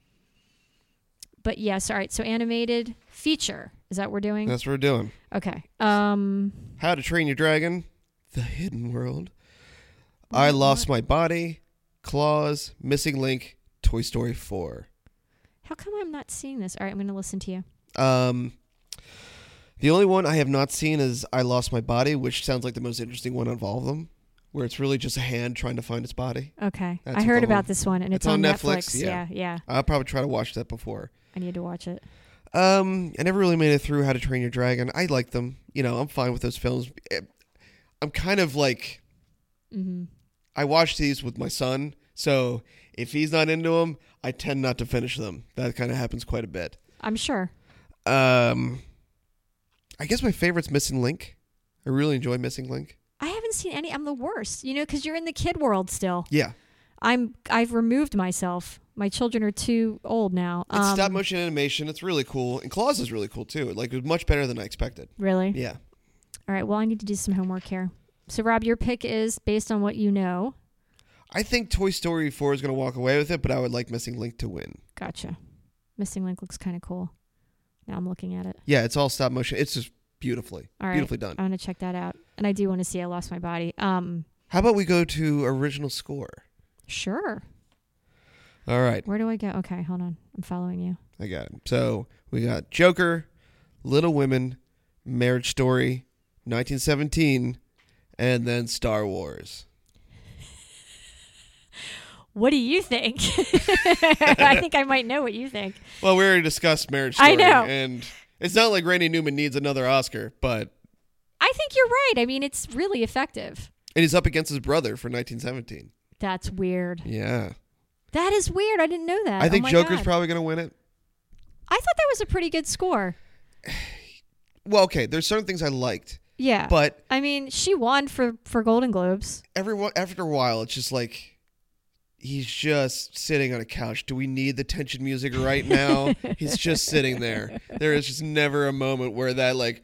A: but yes, all right. So animated feature, is that what we're doing?
E: That's what we're doing.
A: Okay. Um,
E: How to Train Your Dragon, The Hidden World, I Lost My Body, Claws, Missing Link, Toy Story four.
A: how come I'm not seeing this? All right, I'm going to listen to you.
E: Um, the only one I have not seen is I Lost My Body, which sounds like the most interesting one of all of them, where it's really just a hand trying to find its body.
A: Okay,
E: That's
A: I
E: what
A: heard
E: the
A: about
E: whole-
A: this one, and it's,
E: it's on
A: on
E: Netflix,
A: Netflix.
E: yeah.
A: yeah, yeah.
E: I'll probably try to watch that before.
A: I need to watch it.
E: Um, I never really made it through How to Train Your Dragon. I like them. You know, I'm fine with those films. Eh, I'm kind of like,
A: Mm-hmm.
E: I watch these with my son, so if he's not into them, I tend not to finish them. That kind of happens quite a bit.
A: I'm sure.
E: Um, I guess my favorite's Missing Link. I really enjoy Missing Link.
A: I haven't seen any. I'm the worst, you know, because you're in the kid world still.
E: Yeah.
A: I'm. I've removed myself. My children are too old now.
E: It's
A: um,
E: stop motion animation. It's really cool. And Claws is really cool, too. Like, it was much better than I expected.
A: Really?
E: Yeah.
A: All right. Well, I need to do some homework here. So, Rob, your pick is based on what you know.
E: I think Toy Story four is going to walk away with it, but I would like Missing Link to win.
A: Gotcha. Missing Link looks kind of cool. Now I'm looking at it.
E: Yeah, it's all stop motion. It's just beautifully,
A: All right.
E: beautifully done.
A: I'm going to check that out. And I do want to see I Lost My Body. Um,
E: How about we go to original score?
A: Sure.
E: All right.
A: Where do I go? Okay, hold on. I'm following you.
E: I got it. So we got Joker, Little Women, Marriage Story, nineteen seventeen, and then Star Wars.
A: What do you think? I think I might know what you think.
E: Well, we already discussed Marriage Story.
A: I know.
E: And it's not like Randy Newman needs another Oscar, but...
A: I think you're right. I mean, it's really effective.
E: And he's up against his brother for nineteen seventeen.
A: That's weird.
E: Yeah.
A: That is weird. I didn't know that.
E: I think
A: oh my
E: Joker's
A: God.
E: probably going to win it.
A: I thought that was a pretty good score.
E: Well, okay, there's certain things I liked.
A: Yeah.
E: But...
A: I mean, she won for, for Golden Globes.
E: Everyone, after a while, it's just like... He's just sitting on a couch. Do we need the tension music right now? He's just sitting there. There is just never a moment where that like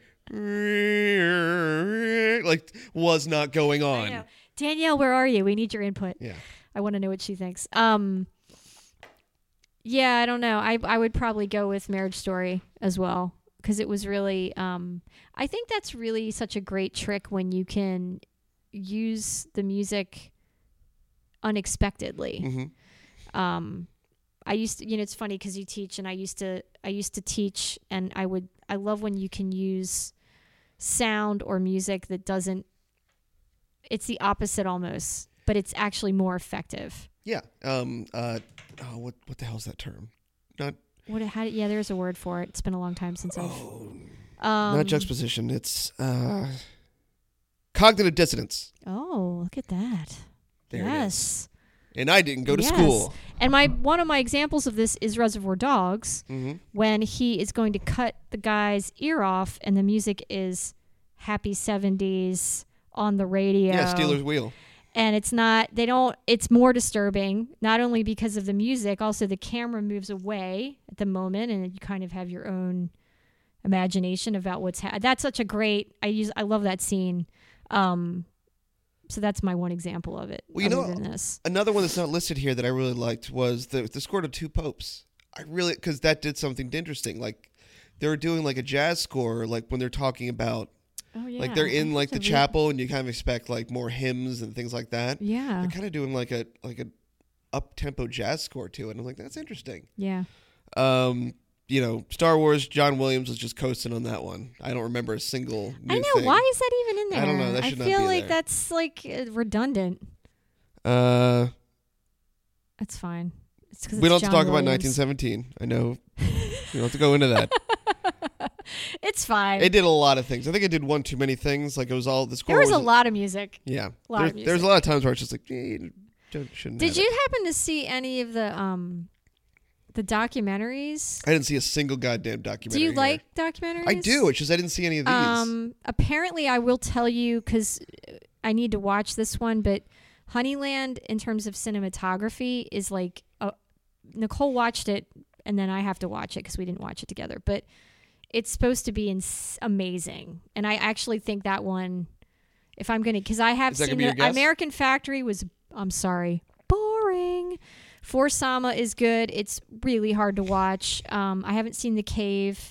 E: like was not going on.
A: I know. Danielle, where are you? We need your input.
E: Yeah.
A: I want to know what she thinks. Um Yeah, I don't know. I I would probably go with Marriage Story as well because it was really um I think that's really such a great trick when you can use the music unexpectedly.
E: Mm-hmm.
A: Um, I used to, you know, it's funny because you teach, and I used to, I used to teach, and I would, I love when you can use sound or music that doesn't. It's the opposite almost, but it's actually more effective.
E: Yeah. Um. Uh. Oh, what What the hell is that term? Not.
A: What? How? Yeah, there's a word for it. It's been a long time since I've.
E: Oh.
A: Um,
E: Not juxtaposition. It's uh. Cognitive dissonance.
A: Oh, look at that.
E: There
A: yes.
E: it is. And I didn't go to
A: yes.
E: school.
A: And my one of my examples of this is Reservoir Dogs,
E: Mm-hmm.
A: when he is going to cut the guy's ear off, and the music is Happy seventies on the radio.
E: Yeah, Steelers Wheel.
A: And it's not, they don't, it's more disturbing, not only because of the music, also the camera moves away at the moment, and you kind of have your own imagination about what's happening. That's such a great, I use, I love that scene. Um, So that's my one example of it.
E: Well, you
A: other
E: know,
A: than this.
E: Another one that's not listed here that I really liked was the the score to Two Popes. I really, because that did something interesting. Like they were doing like a jazz score, like when they're talking about,
A: Oh yeah.
E: like they're in like the
A: That's a
E: chapel, and you kind of expect like more hymns and things like that.
A: Real, yeah.
E: They're kind of doing like a like a up tempo jazz score to it. And I'm like, that's interesting.
A: Yeah.
E: Um, you know, Star Wars, John Williams was just coasting on that one. I don't remember a single new
A: I know.
E: thing.
A: Why is that even in there?
E: I don't know. That should
A: I
E: not
A: feel
E: be
A: like
E: there.
A: that's like uh, redundant.
E: Uh,
A: That's fine. It's because
E: we don't have
A: John
E: to talk
A: Williams.
E: about nineteen seventeen. I know. We don't have to go into that.
A: It's fine.
E: It did a lot of things. I think it did one too many things. Like it was all the score.
A: there was,
E: was
A: a lot of music.
E: Yeah,
A: a lot
E: there's,
A: of music.
E: there's a lot of times where it's just like, eh, you don't, shouldn't.
A: Did
E: have
A: you
E: it.
A: happen to see any of the um the documentaries?
E: I didn't see a single goddamn documentary.
A: Do you
E: here.
A: like documentaries?
E: I do. It's just I didn't see any of these.
A: Um, apparently, I will tell you because I need to watch this one. But Honeyland, in terms of cinematography, is like uh, Nicole watched it, and then I have to watch it because we didn't watch it together. But it's supposed to be ins- amazing, and I actually think that one. If I'm gonna, because I have
E: Is that
A: seen
E: gonna be your
A: the
E: guess?
A: American Factory was. I'm sorry, boring. For Sama is good. It's really hard to watch. Um, I haven't seen The Cave.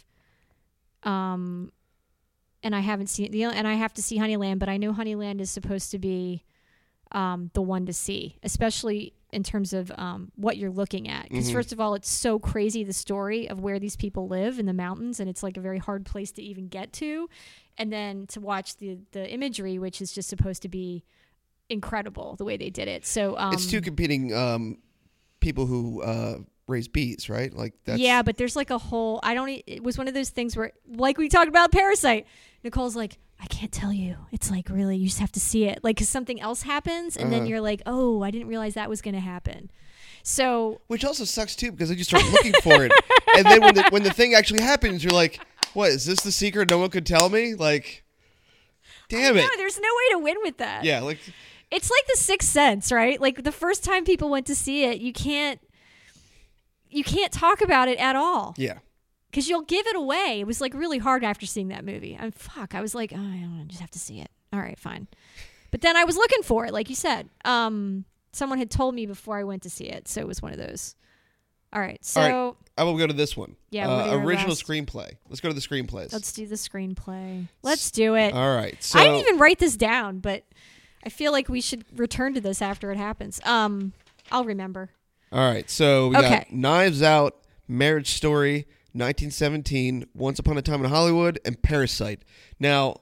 A: Um, and I haven't seen the and I have to see Honeyland, but I know Honeyland is supposed to be um, the one to see, especially in terms of um, what you're looking at. Because
E: Mhm.
A: first of all, it's so crazy, the story of where these people live in the mountains, and it's like a very hard place to even get to. And then to watch the the imagery, which is just supposed to be incredible, the way they did it. So um,
E: it's two competing um, people who uh, raise bees, right? Like that's
A: Yeah, but there's like a whole, I don't, e- it was one of those things where, like we talked about Parasite, Nicole's like, I can't tell you. It's like, really, you just have to see it. Like, because something else happens, and
E: Uh-huh.
A: then you're like, oh, I didn't realize that was going to happen. So,
E: which also sucks too because then you start looking for it, and then when the when the thing actually happens, you're like, what is this the secret no one could tell me? Like, damn
A: no,
E: it.
A: there's no way to win with that.
E: Yeah, like
A: It's like The Sixth Sense, right? Like the first time people went to see it, you can't, you can't talk about it at all.
E: yeah.
A: Because you'll give it away. It was like really hard after seeing that movie. I'm fuck. I was like, oh, I don't know, just have to see it. All right, fine. But then I was looking for it, like you said. Um, someone had told me before I went to see it, so it was one of those. All right, so
E: All right, I will go to this one.
A: Yeah,
E: uh,
A: what are your
E: original
A: last-
E: screenplay. Let's go to the screenplays.
A: let's do the screenplay. Let's do it.
E: All right, so
A: I didn't even write this down, but I feel like we should return to this after it happens. Um, I'll remember.
E: all right, so we
A: Okay.
E: got Knives Out, Marriage Story, nineteen seventeen, Once Upon a Time in Hollywood, and Parasite. Now,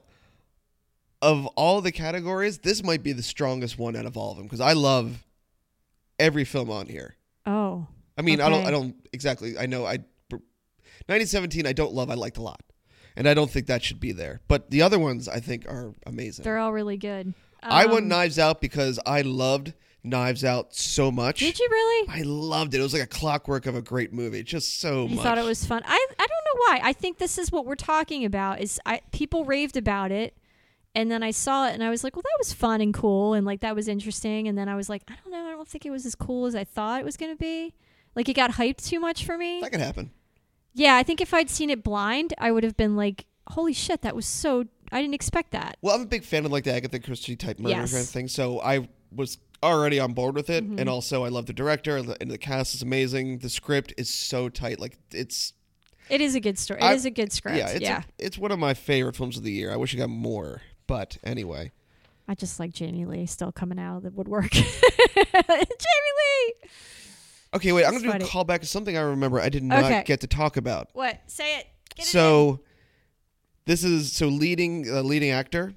E: of all the categories, this might be the strongest one out of all of them because I love every film on here.
A: Oh.
E: I mean, I don't,
A: Okay.
E: I don't exactly. I know I, nineteen seventeen, I don't love. I liked a lot, and I don't think that should be there. But the other ones, I think, are amazing.
A: They're all really good.
E: I went
A: Um,
E: Knives Out because I loved Knives Out so much.
A: Did you really?
E: I loved it. It was like a clockwork of a great movie. Just so
A: You
E: much.
A: thought it was fun. I I don't know why. I think this is what we're talking about. Is I people raved about it, and then I saw it and I was like, well, that was fun and cool, and like that was interesting. And then I was like, I don't know. I don't think it was as cool as I thought it was going to be. Like it got hyped too much for me.
E: That could happen.
A: Yeah, I think if I'd seen it blind, I would have been like, holy shit, that was so. I didn't expect that.
E: Well, I'm a big fan of like the Agatha Christie type murder
A: Yes.
E: kind of thing, so I was already on board with it.
A: Mm-hmm.
E: And also, I love the director, and the, and the cast is amazing. The script is so tight. Like it's
A: It is a good story. It
E: I-
A: is a good script.
E: yeah, it's
A: yeah.
E: A, it's one of my favorite films of the year. I wish I got more, but anyway.
A: I just like Jamie Lee still coming out of the woodwork. Jamie Lee.
E: Okay, wait. I'm
A: It's
E: gonna do
A: funny.
E: a callback to something I remember I did not
A: Okay.
E: get to talk about.
A: What? Say it. Get it in.
E: So this is so leading uh, leading actor.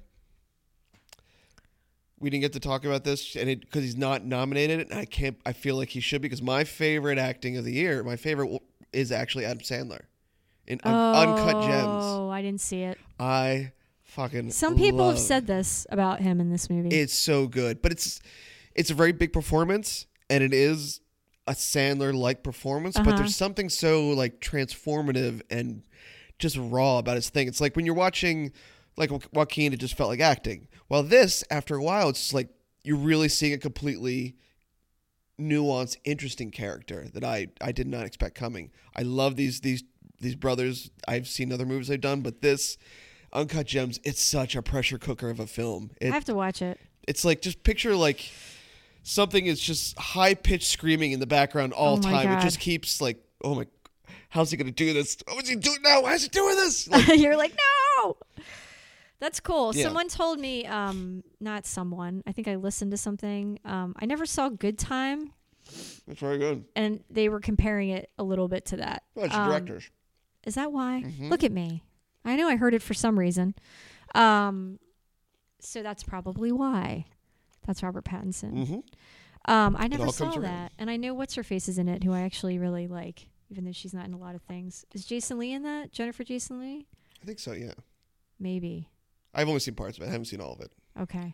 E: We didn't get to talk about this, and it because he's not nominated, and I can't. I feel like he should because my favorite acting of the year, my favorite w- is actually Adam Sandler in Un- Uncut Gems.
A: Oh, I didn't see it.
E: I fucking
A: Some people have
E: love-
A: said this about him in this movie.
E: it's so good, but it's it's a very big performance, and it is a Sandler like performance, but
A: Uh-huh.
E: there's something so like transformative and just raw about his thing. It's like when you're watching like Jo- Joaquin, it just felt like acting. While this, after a while, it's just like you're really seeing a completely nuanced, interesting character that I, I did not expect coming. I love these these these brothers. I've seen other movies they've done, but this Uncut Gems, it's such a pressure cooker of a film. It,
A: I have to watch it.
E: it's like just picture like something is just high pitched screaming in the background all
A: Oh my
E: time.
A: God.
E: It just keeps like, oh my, how's he gonna do this? Oh, is he doing now? How's he doing this? Like,
A: You're like, no. That's cool.
E: Yeah.
A: Someone told me, um, not someone. I think I listened to something. Um, I never saw Good Time,
E: that's very good.
A: and they were comparing it a little bit to that.
E: Oh, it's
A: Um,
E: directors.
A: Is that why?
E: Mm-hmm.
A: Look at me. I know I heard it for some reason. Um, so that's probably why. That's Robert Pattinson.
E: Mm-hmm.
A: Um, I never
E: all
A: saw
E: comes around.
A: that, and I know what's her face is in it, who I actually really like, even though she's not in a lot of things. Is Jason Lee in that? Jennifer Jason Lee?
E: I think so. Yeah,
A: Maybe.
E: I've only seen parts of it. I haven't seen all of it.
A: Okay.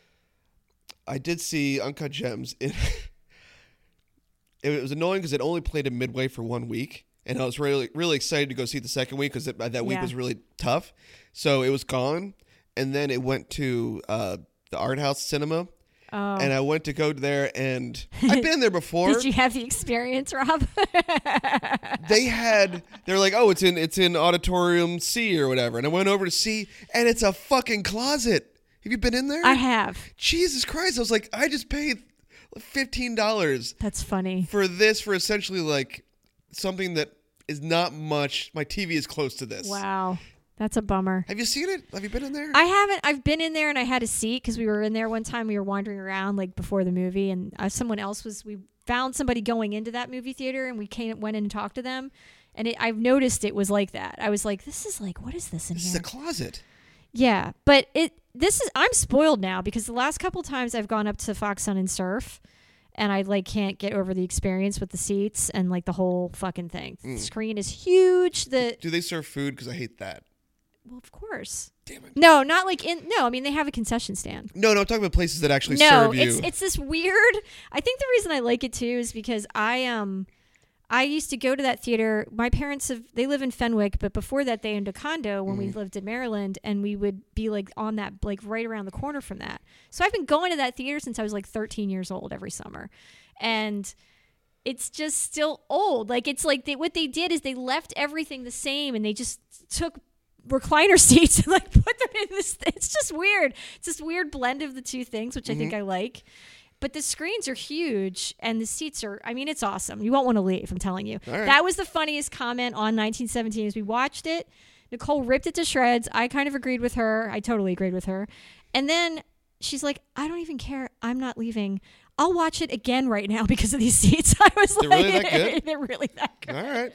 E: I did see Uncut Gems. It, it was annoying because it only played it midway for one week, and I was really really excited to go see it the second week because that week
A: Yeah.
E: was really tough. So it was gone, and then it went to uh, the Art House Cinema,
A: Oh.
E: and I went to go there, and I've been there before.
A: Did you have the experience, Rob?
E: They had they're like, oh, it's in it's in auditorium C or whatever, and I went over to C, and it's a fucking closet. Have you been in there?
A: I have.
E: Jesus Christ! I was like, I just paid fifteen dollars
A: That's funny.
E: for this for essentially like something that is not much. My T V is close to this.
A: Wow. That's a bummer.
E: Have you seen it? Have you been in there?
A: I haven't. I've been in there and I had a seat because we were in there one time. We were wandering around like before the movie, and uh, someone else was. We found somebody going into that movie theater, and we came went in and talked to them. And it, I've noticed it was like that. I was like, "This is like, what is this in
E: This is
A: here?"
E: a closet.
A: Yeah, but it. This is. I'm spoiled now because the last couple times I've gone up to Fox Sun and Surf, and I like can't get over the experience with the seats and like the whole fucking thing.
E: Mm.
A: The screen is huge. The
E: Do they serve food? Because I hate that.
A: well, of course.
E: Damn it.
A: No, not like in. No, I mean they have a concession stand.
E: No, no, I'm talking about places that actually
A: No,
E: serve you.
A: it's it's this weird. I think the reason I like it too is because I um, I used to go to that theater. My parents have they live in Fenwick, but before that they owned a condo when
E: Mm.
A: we lived in Maryland, and we would be like on that like right around the corner from that. So I've been going to that theater since I was like thirteen years old every summer, and it's just still old. Like it's like they, what they did is they left everything the same, and they just took recliner seats and like put them in this. It's just weird. It's this weird blend of the two things, which I think I like. But the screens are huge and the seats are, I mean, it's awesome. You won't want to leave, I'm telling you.
E: All right.
A: That was the funniest comment on nineteen seventeen as we watched it. Nicole ripped it to shreds. I kind of agreed with her. I totally agreed with her. And then she's like, I don't even care. I'm not leaving. I'll watch it again right now because of these seats. I was
E: They're
A: like,
E: really that good?
A: they're really that good.
E: All right.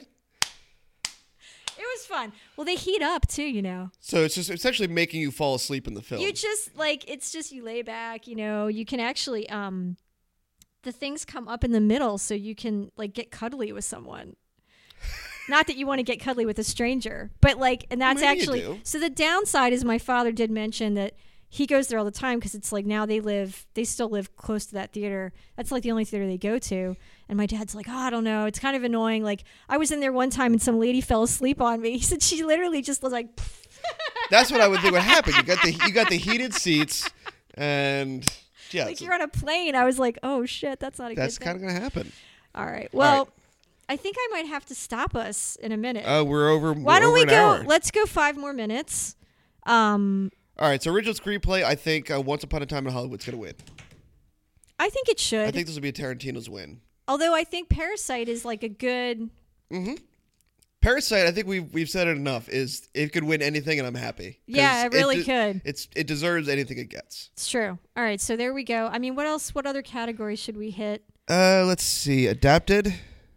A: It was fun. Well, they heat up too, you know.
E: So it's just essentially making you fall asleep in the film.
A: You just like it's just you lay back, you know. You can actually um, the things come up in the middle, so you can like get cuddly with someone. Not that you want to get cuddly with a stranger, but like, and that's
E: Maybe you
A: actually
E: do.
A: so. The downside is my father did mention that he goes there all the time because it's like now they live, they still live close to that theater. That's like the only theater they go to. And my dad's like, oh, I don't know. It's kind of annoying. Like I was in there one time and some lady fell asleep on me. He said she literally just was like,
E: That's what I would think would happen. You got the you got the heated seats, and yeah,
A: like
E: so
A: you're on a plane. I was like, oh shit, that's not a
E: that's
A: good
E: kind
A: thing.
E: of gonna happen.
A: All right. Well,
E: right.
A: I think I might have to stop us in a minute.
E: Oh, we're over.
A: Why
E: we're
A: don't
E: over
A: we
E: an
A: go?
E: hour.
A: Let's go five more minutes. Um,
E: All right. So original screenplay. I think uh, Once Upon a Time in Hollywood's gonna win.
A: I think it should.
E: I think this will be a Tarantino's win.
A: Although I think Parasite is like a good.
E: Parasite. I think we've we've said it enough. Is it could win anything, and I'm happy. 'Cause
A: Yeah, it really
E: de-
A: could.
E: It's it deserves anything it gets.
A: It's true. All right, so there we go. I mean, what else? What other categories should we hit?
E: Uh, let's see. Adapted.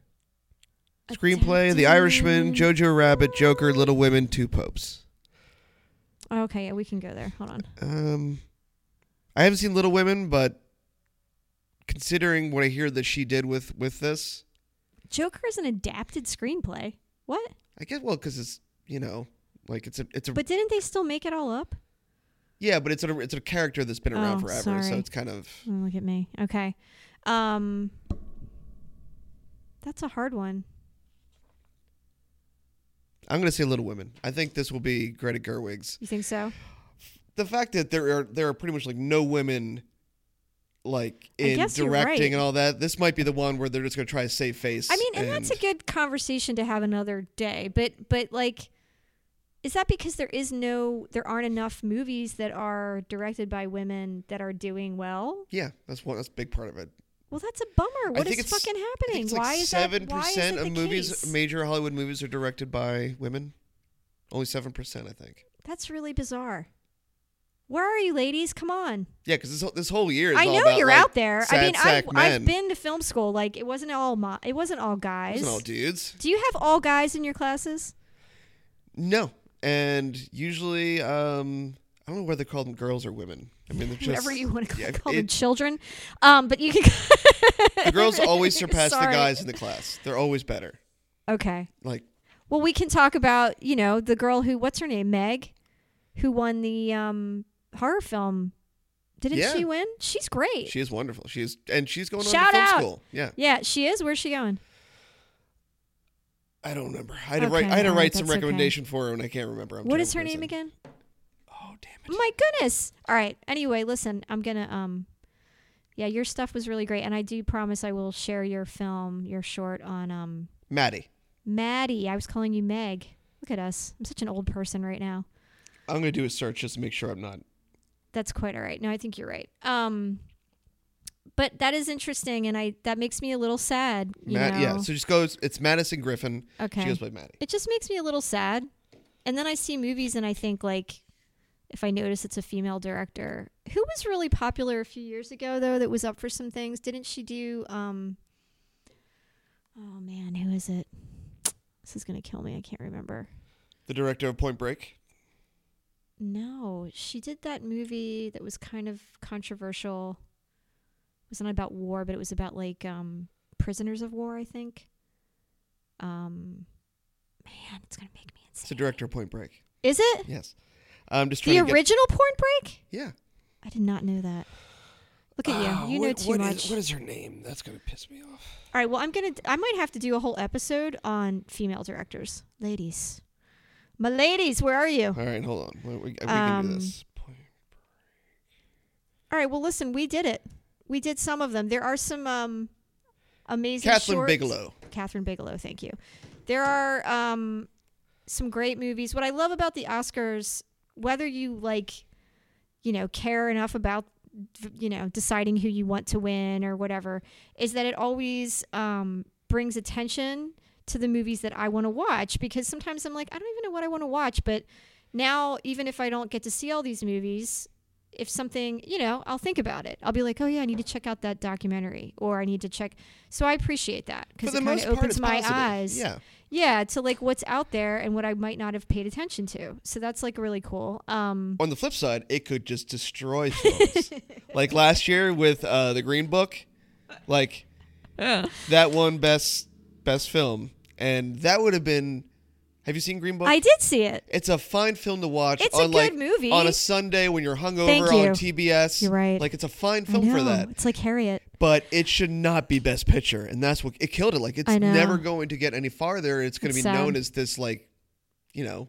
E: Screenplay: The
A: Adapted.
E: Irishman, Jojo Rabbit, Joker, Little Women, Two Popes.
A: Okay, yeah, we can go there. Hold on.
E: Um, I haven't seen Little Women, but considering what I hear that she did with with this,
A: Joker is an adapted screenplay. What?
E: I guess well because it's you know like it's a it's a
A: But didn't they still make it all up?
E: yeah, but it's a it's a character that's been around
A: Oh,
E: forever, so
A: sorry.
E: it's kind of
A: Oh, look at me. Okay. Um, that's a hard one.
E: I'm gonna say Little Women. I think this will be Greta Gerwig's.
A: You think so?
E: The fact that there are there are pretty much like no women like
A: I
E: in
A: guess you're
E: directing
A: right.
E: and all that. This might be the one where they're just gonna try to save face.
A: I mean, and, that's a good conversation to have another day. But but like, is that because there is no, there aren't enough movies that are directed by women that are doing well?
E: yeah. That's one. That's a big part of it.
A: Well, that's a bummer. What
E: I think
A: is
E: it's,
A: fucking
E: I
A: happening?
E: think it's like
A: why is
E: seven
A: that? Why is
E: percent
A: it
E: of
A: the
E: movies,
A: case?
E: major Hollywood movies, are directed by women. Only seven percent, I think.
A: That's really bizarre. Where are you, ladies? Come on.
E: Yeah, because this whole, this whole year is
A: I
E: all
A: know
E: about,
A: you're
E: like,
A: out there. I
E: sad
A: mean, I've,
E: sack men.
A: I've been to film school. Like, it wasn't all mo- it wasn't all
E: It
A: guys.
E: wasn't all dudes.
A: Do you have all guys in your classes?
E: No, and usually, um, I don't know whether they call them girls or women. I mean, they're just
A: Whatever you want to call,
E: yeah,
A: call them,
E: it-
A: children. Um, but you can.
E: The girls always surpass the
A: Sorry.
E: guys in the class. They're always better.
A: Okay.
E: Like,
A: Well, we can talk about, you know, the girl who, what's her name, Meg, who won the um, horror film. Didn't
E: Yeah.
A: she win? She's great.
E: she is wonderful. She is, and she's going on
A: Shout
E: to film
A: out.
E: school. Yeah,
A: Yeah, she is. Where's she going?
E: I don't remember. I had to
A: Okay,
E: write. I had to
A: all
E: write
A: right,
E: some
A: that's okay.
E: recommendation for her, and I can't remember. I'm
A: What
E: a
A: is her
E: terrible
A: name
E: person.
A: again?
E: Oh damn it!
A: My goodness. All right. Anyway, listen, I'm going to, um, yeah, your stuff was really great. And I do promise I will share your film, your short on um,
E: Maddie.
A: Maddie. I was calling you Meg. Look at us. I'm such an old person right now.
E: I'm gonna do a search just to make sure I'm not.
A: That's quite all right. No, I think you're right. Um, but that is interesting, and I that makes me a little sad. You
E: Ma-
A: know?
E: yeah, so just goes. It's Madison Griffin.
A: Okay.
E: She goes by Maddie.
A: It just makes me a little sad. And then I see movies, and I think like, if I notice it's a female director, who was really popular a few years ago though, that was up for some things. Didn't she do? Um, oh man, who is it? This is gonna kill me. I can't remember.
E: The director of Point Break.
A: No, she did that movie that was kind of controversial was not about war, but it was about like um, prisoners of war, I think. Um, man, it's gonna make me insane.
E: It's the director of Point Break.
A: Is it?
E: Yes. I'm just
A: The
E: trying to
A: original Point Break?
E: Get... Yeah.
A: I did not know that. Look at
E: Uh,
A: you. You know
E: what,
A: too
E: what
A: much.
E: Is, what is her name? That's gonna piss me off.
A: All right. Well, I'm gonna. I might have to do a whole episode on female directors. Ladies, my ladies, where are you?
E: All right, hold on. We, we, we can
A: Um,
E: do this. Point
A: All right. Well, listen, we did it. We did some of them. There are some um, amazing.
E: Catherine
A: shorts.
E: Bigelow.
A: Catherine Bigelow. Thank you. There are um, some great movies. What I love about the Oscars, whether you like, you know, care enough about, you know, deciding who you want to win or whatever, is that it always um, brings attention to the movies that I want to watch, because sometimes I'm like, I don't even know what I want to watch. But now, even if I don't get to see all these movies, if something, you know, I'll think about it. I'll be like, oh yeah, I need to check out that documentary, or I need to check. So I appreciate that, because
E: For
A: it
E: the
A: kind
E: most
A: of
E: part,
A: opens
E: it's
A: my
E: positive.
A: eyes.
E: Yeah.
A: Yeah, to like what's out there and what I might not have paid attention to. So that's like really cool. Um,
E: On the flip side, it could just destroy films. Like last year with uh, the Green Book, like that won best best film, and that would have been. Have you seen Green Book?
A: I did see it.
E: It's a fine film to watch.
A: It's
E: on
A: a good
E: like,
A: movie.
E: on a Sunday when you're hungover
A: Thank you.
E: on T B S.
A: You're right.
E: Like it's a fine
A: I
E: film for
A: know.
E: that.
A: It's like Harriet.
E: But it should not be Best Picture, and that's what it killed it. Like it's
A: I know.
E: never going to get any farther. It's going to
A: It's
E: be
A: sad.
E: known as this, like, you know,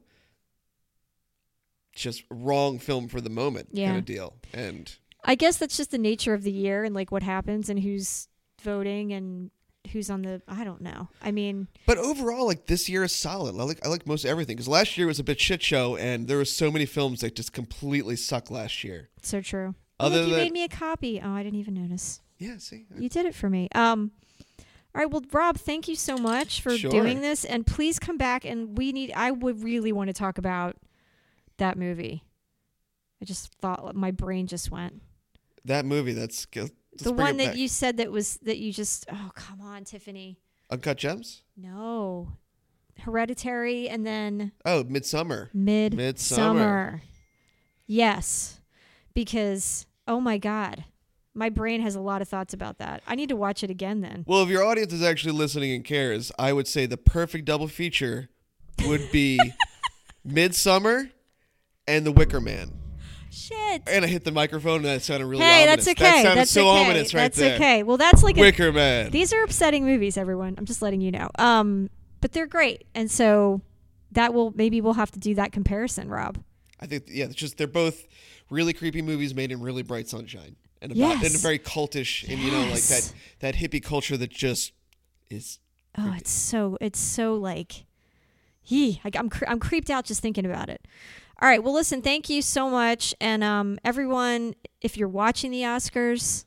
E: just wrong film for the moment
A: Yeah.
E: kind of deal. And
A: I guess that's just the nature of the year and like what happens and who's voting and who's on the. I don't know. I mean,
E: but overall, like this year is solid. I like I like most everything, because last year was a bit shit show, and there were so many films that just completely sucked last year.
A: so true. Oh,
E: Other
A: look, you
E: than-
A: made me a copy. Oh, I didn't even notice.
E: Yeah, see,
A: You did it for me. Um, all right. Well, Rob, thank you so much for
E: Sure.
A: doing this, and please come back. And we need. I would really want to talk about that movie. I just thought my brain just went.
E: that movie. That's let's
A: the
E: bring
A: one
E: it
A: that
E: back.
A: you said that was that you just. Oh, come on, Tiffany.
E: Uncut Gems.
A: No, Hereditary, and then
E: Oh, Midsummer.
A: Mid
E: Midsummer.
A: Yes, because oh my God, my brain has a lot of thoughts about that. I need to watch it again then.
E: Well, if your audience is actually listening and cares, I would say the perfect double feature would be Midsummer and The Wicker Man.
A: Shit.
E: And I hit the microphone, and that sounded really
A: Hey,
E: ominous.
A: that's okay.
E: That sounded
A: that's
E: so
A: okay.
E: ominous right
A: that's
E: there.
A: okay. Well, that's like a,
E: Wicker Man.
A: these are upsetting movies, everyone. I'm just letting you know. Um, but they're great, and so that will maybe we'll have to do that comparison, Rob.
E: I think, yeah, it's just they're both really creepy movies made in really bright sunshine, and about
A: Yes.
E: and very cultish, and you know, like
A: Yes.
E: that that hippie culture that just is.
A: Oh,
E: creepy.
A: it's so it's so like, yee, like I'm cre- I'm creeped out just thinking about it. All right, well, listen, thank you so much, and um, everyone, if you're watching the Oscars,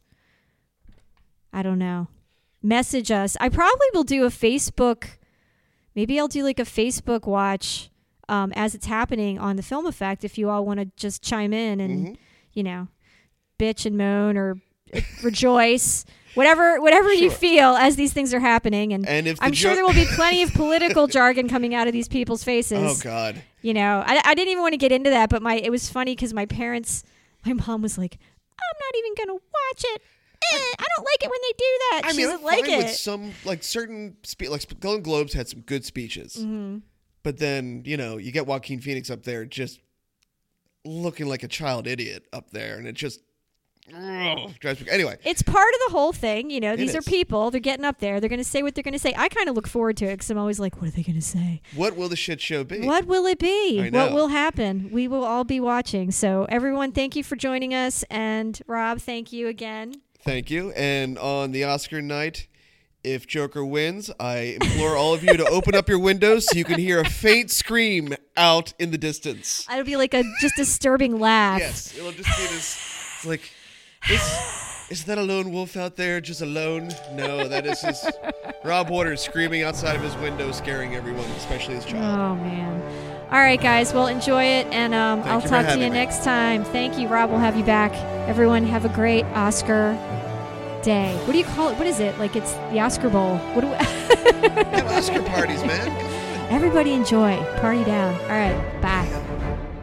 A: I don't know, message us. I probably will do a Facebook. Maybe I'll do like a Facebook watch um, as it's happening on the Film Effect. If you all want to just chime in and
E: Mhm.
A: you know, bitch and moan or rejoice. Whatever, whatever you
E: Sure.
A: feel as these things are happening, and,
E: And if the
A: I'm sure
E: jo-
A: there will be plenty of political jargon coming out of these people's faces.
E: Oh God.
A: You know, I, I didn't even want to get into that, but my it was funny because my parents, my mom was like, "I'm not even gonna watch it. Eh, I don't like it when they do that."
E: I
A: she
E: mean,
A: doesn't
E: I'm
A: like
E: fine with
A: it.
E: some like certain spe- like Golden Globes had some good speeches,
A: Mm-hmm.
E: but then you know you get Joaquin Phoenix up there just looking like a child idiot up there, and it just ugh, drives me. Anyway,
A: It's part of the whole thing, you know.
E: It
A: These are
E: is.
A: people. They're getting up there. They're going to say what they're going to say. I kind of look forward to it because I'm always like, what are they going to say?
E: what will the shit show be?
A: What will it be?
E: I
A: What
E: know.
A: will happen? We will all be watching. So, everyone, thank you for joining us. And, Rob, thank you again.
E: Thank you. And on the Oscar night, if Joker wins, I implore all of you to open up your windows so you can hear a faint scream out in the distance.
A: It'll be like a just disturbing laugh.
E: Yes, it'll just be this. It's like, is, is that a lone wolf out there just alone? No, that is just Rob Waters screaming outside of his window, scaring everyone, especially his child.
A: Oh, man. All right, guys. Well, enjoy it. And um,
E: Thank
A: I'll
E: you for
A: talk to
E: having
A: you
E: me.
A: next time. Thank you, Rob. We'll have you back. Everyone, have a great Oscar day. What do you call it? What is it? Like it's the Oscar Bowl. What do we
E: Have Oscar parties, man. Come on.
A: Everybody enjoy. Party down. All right. Bye.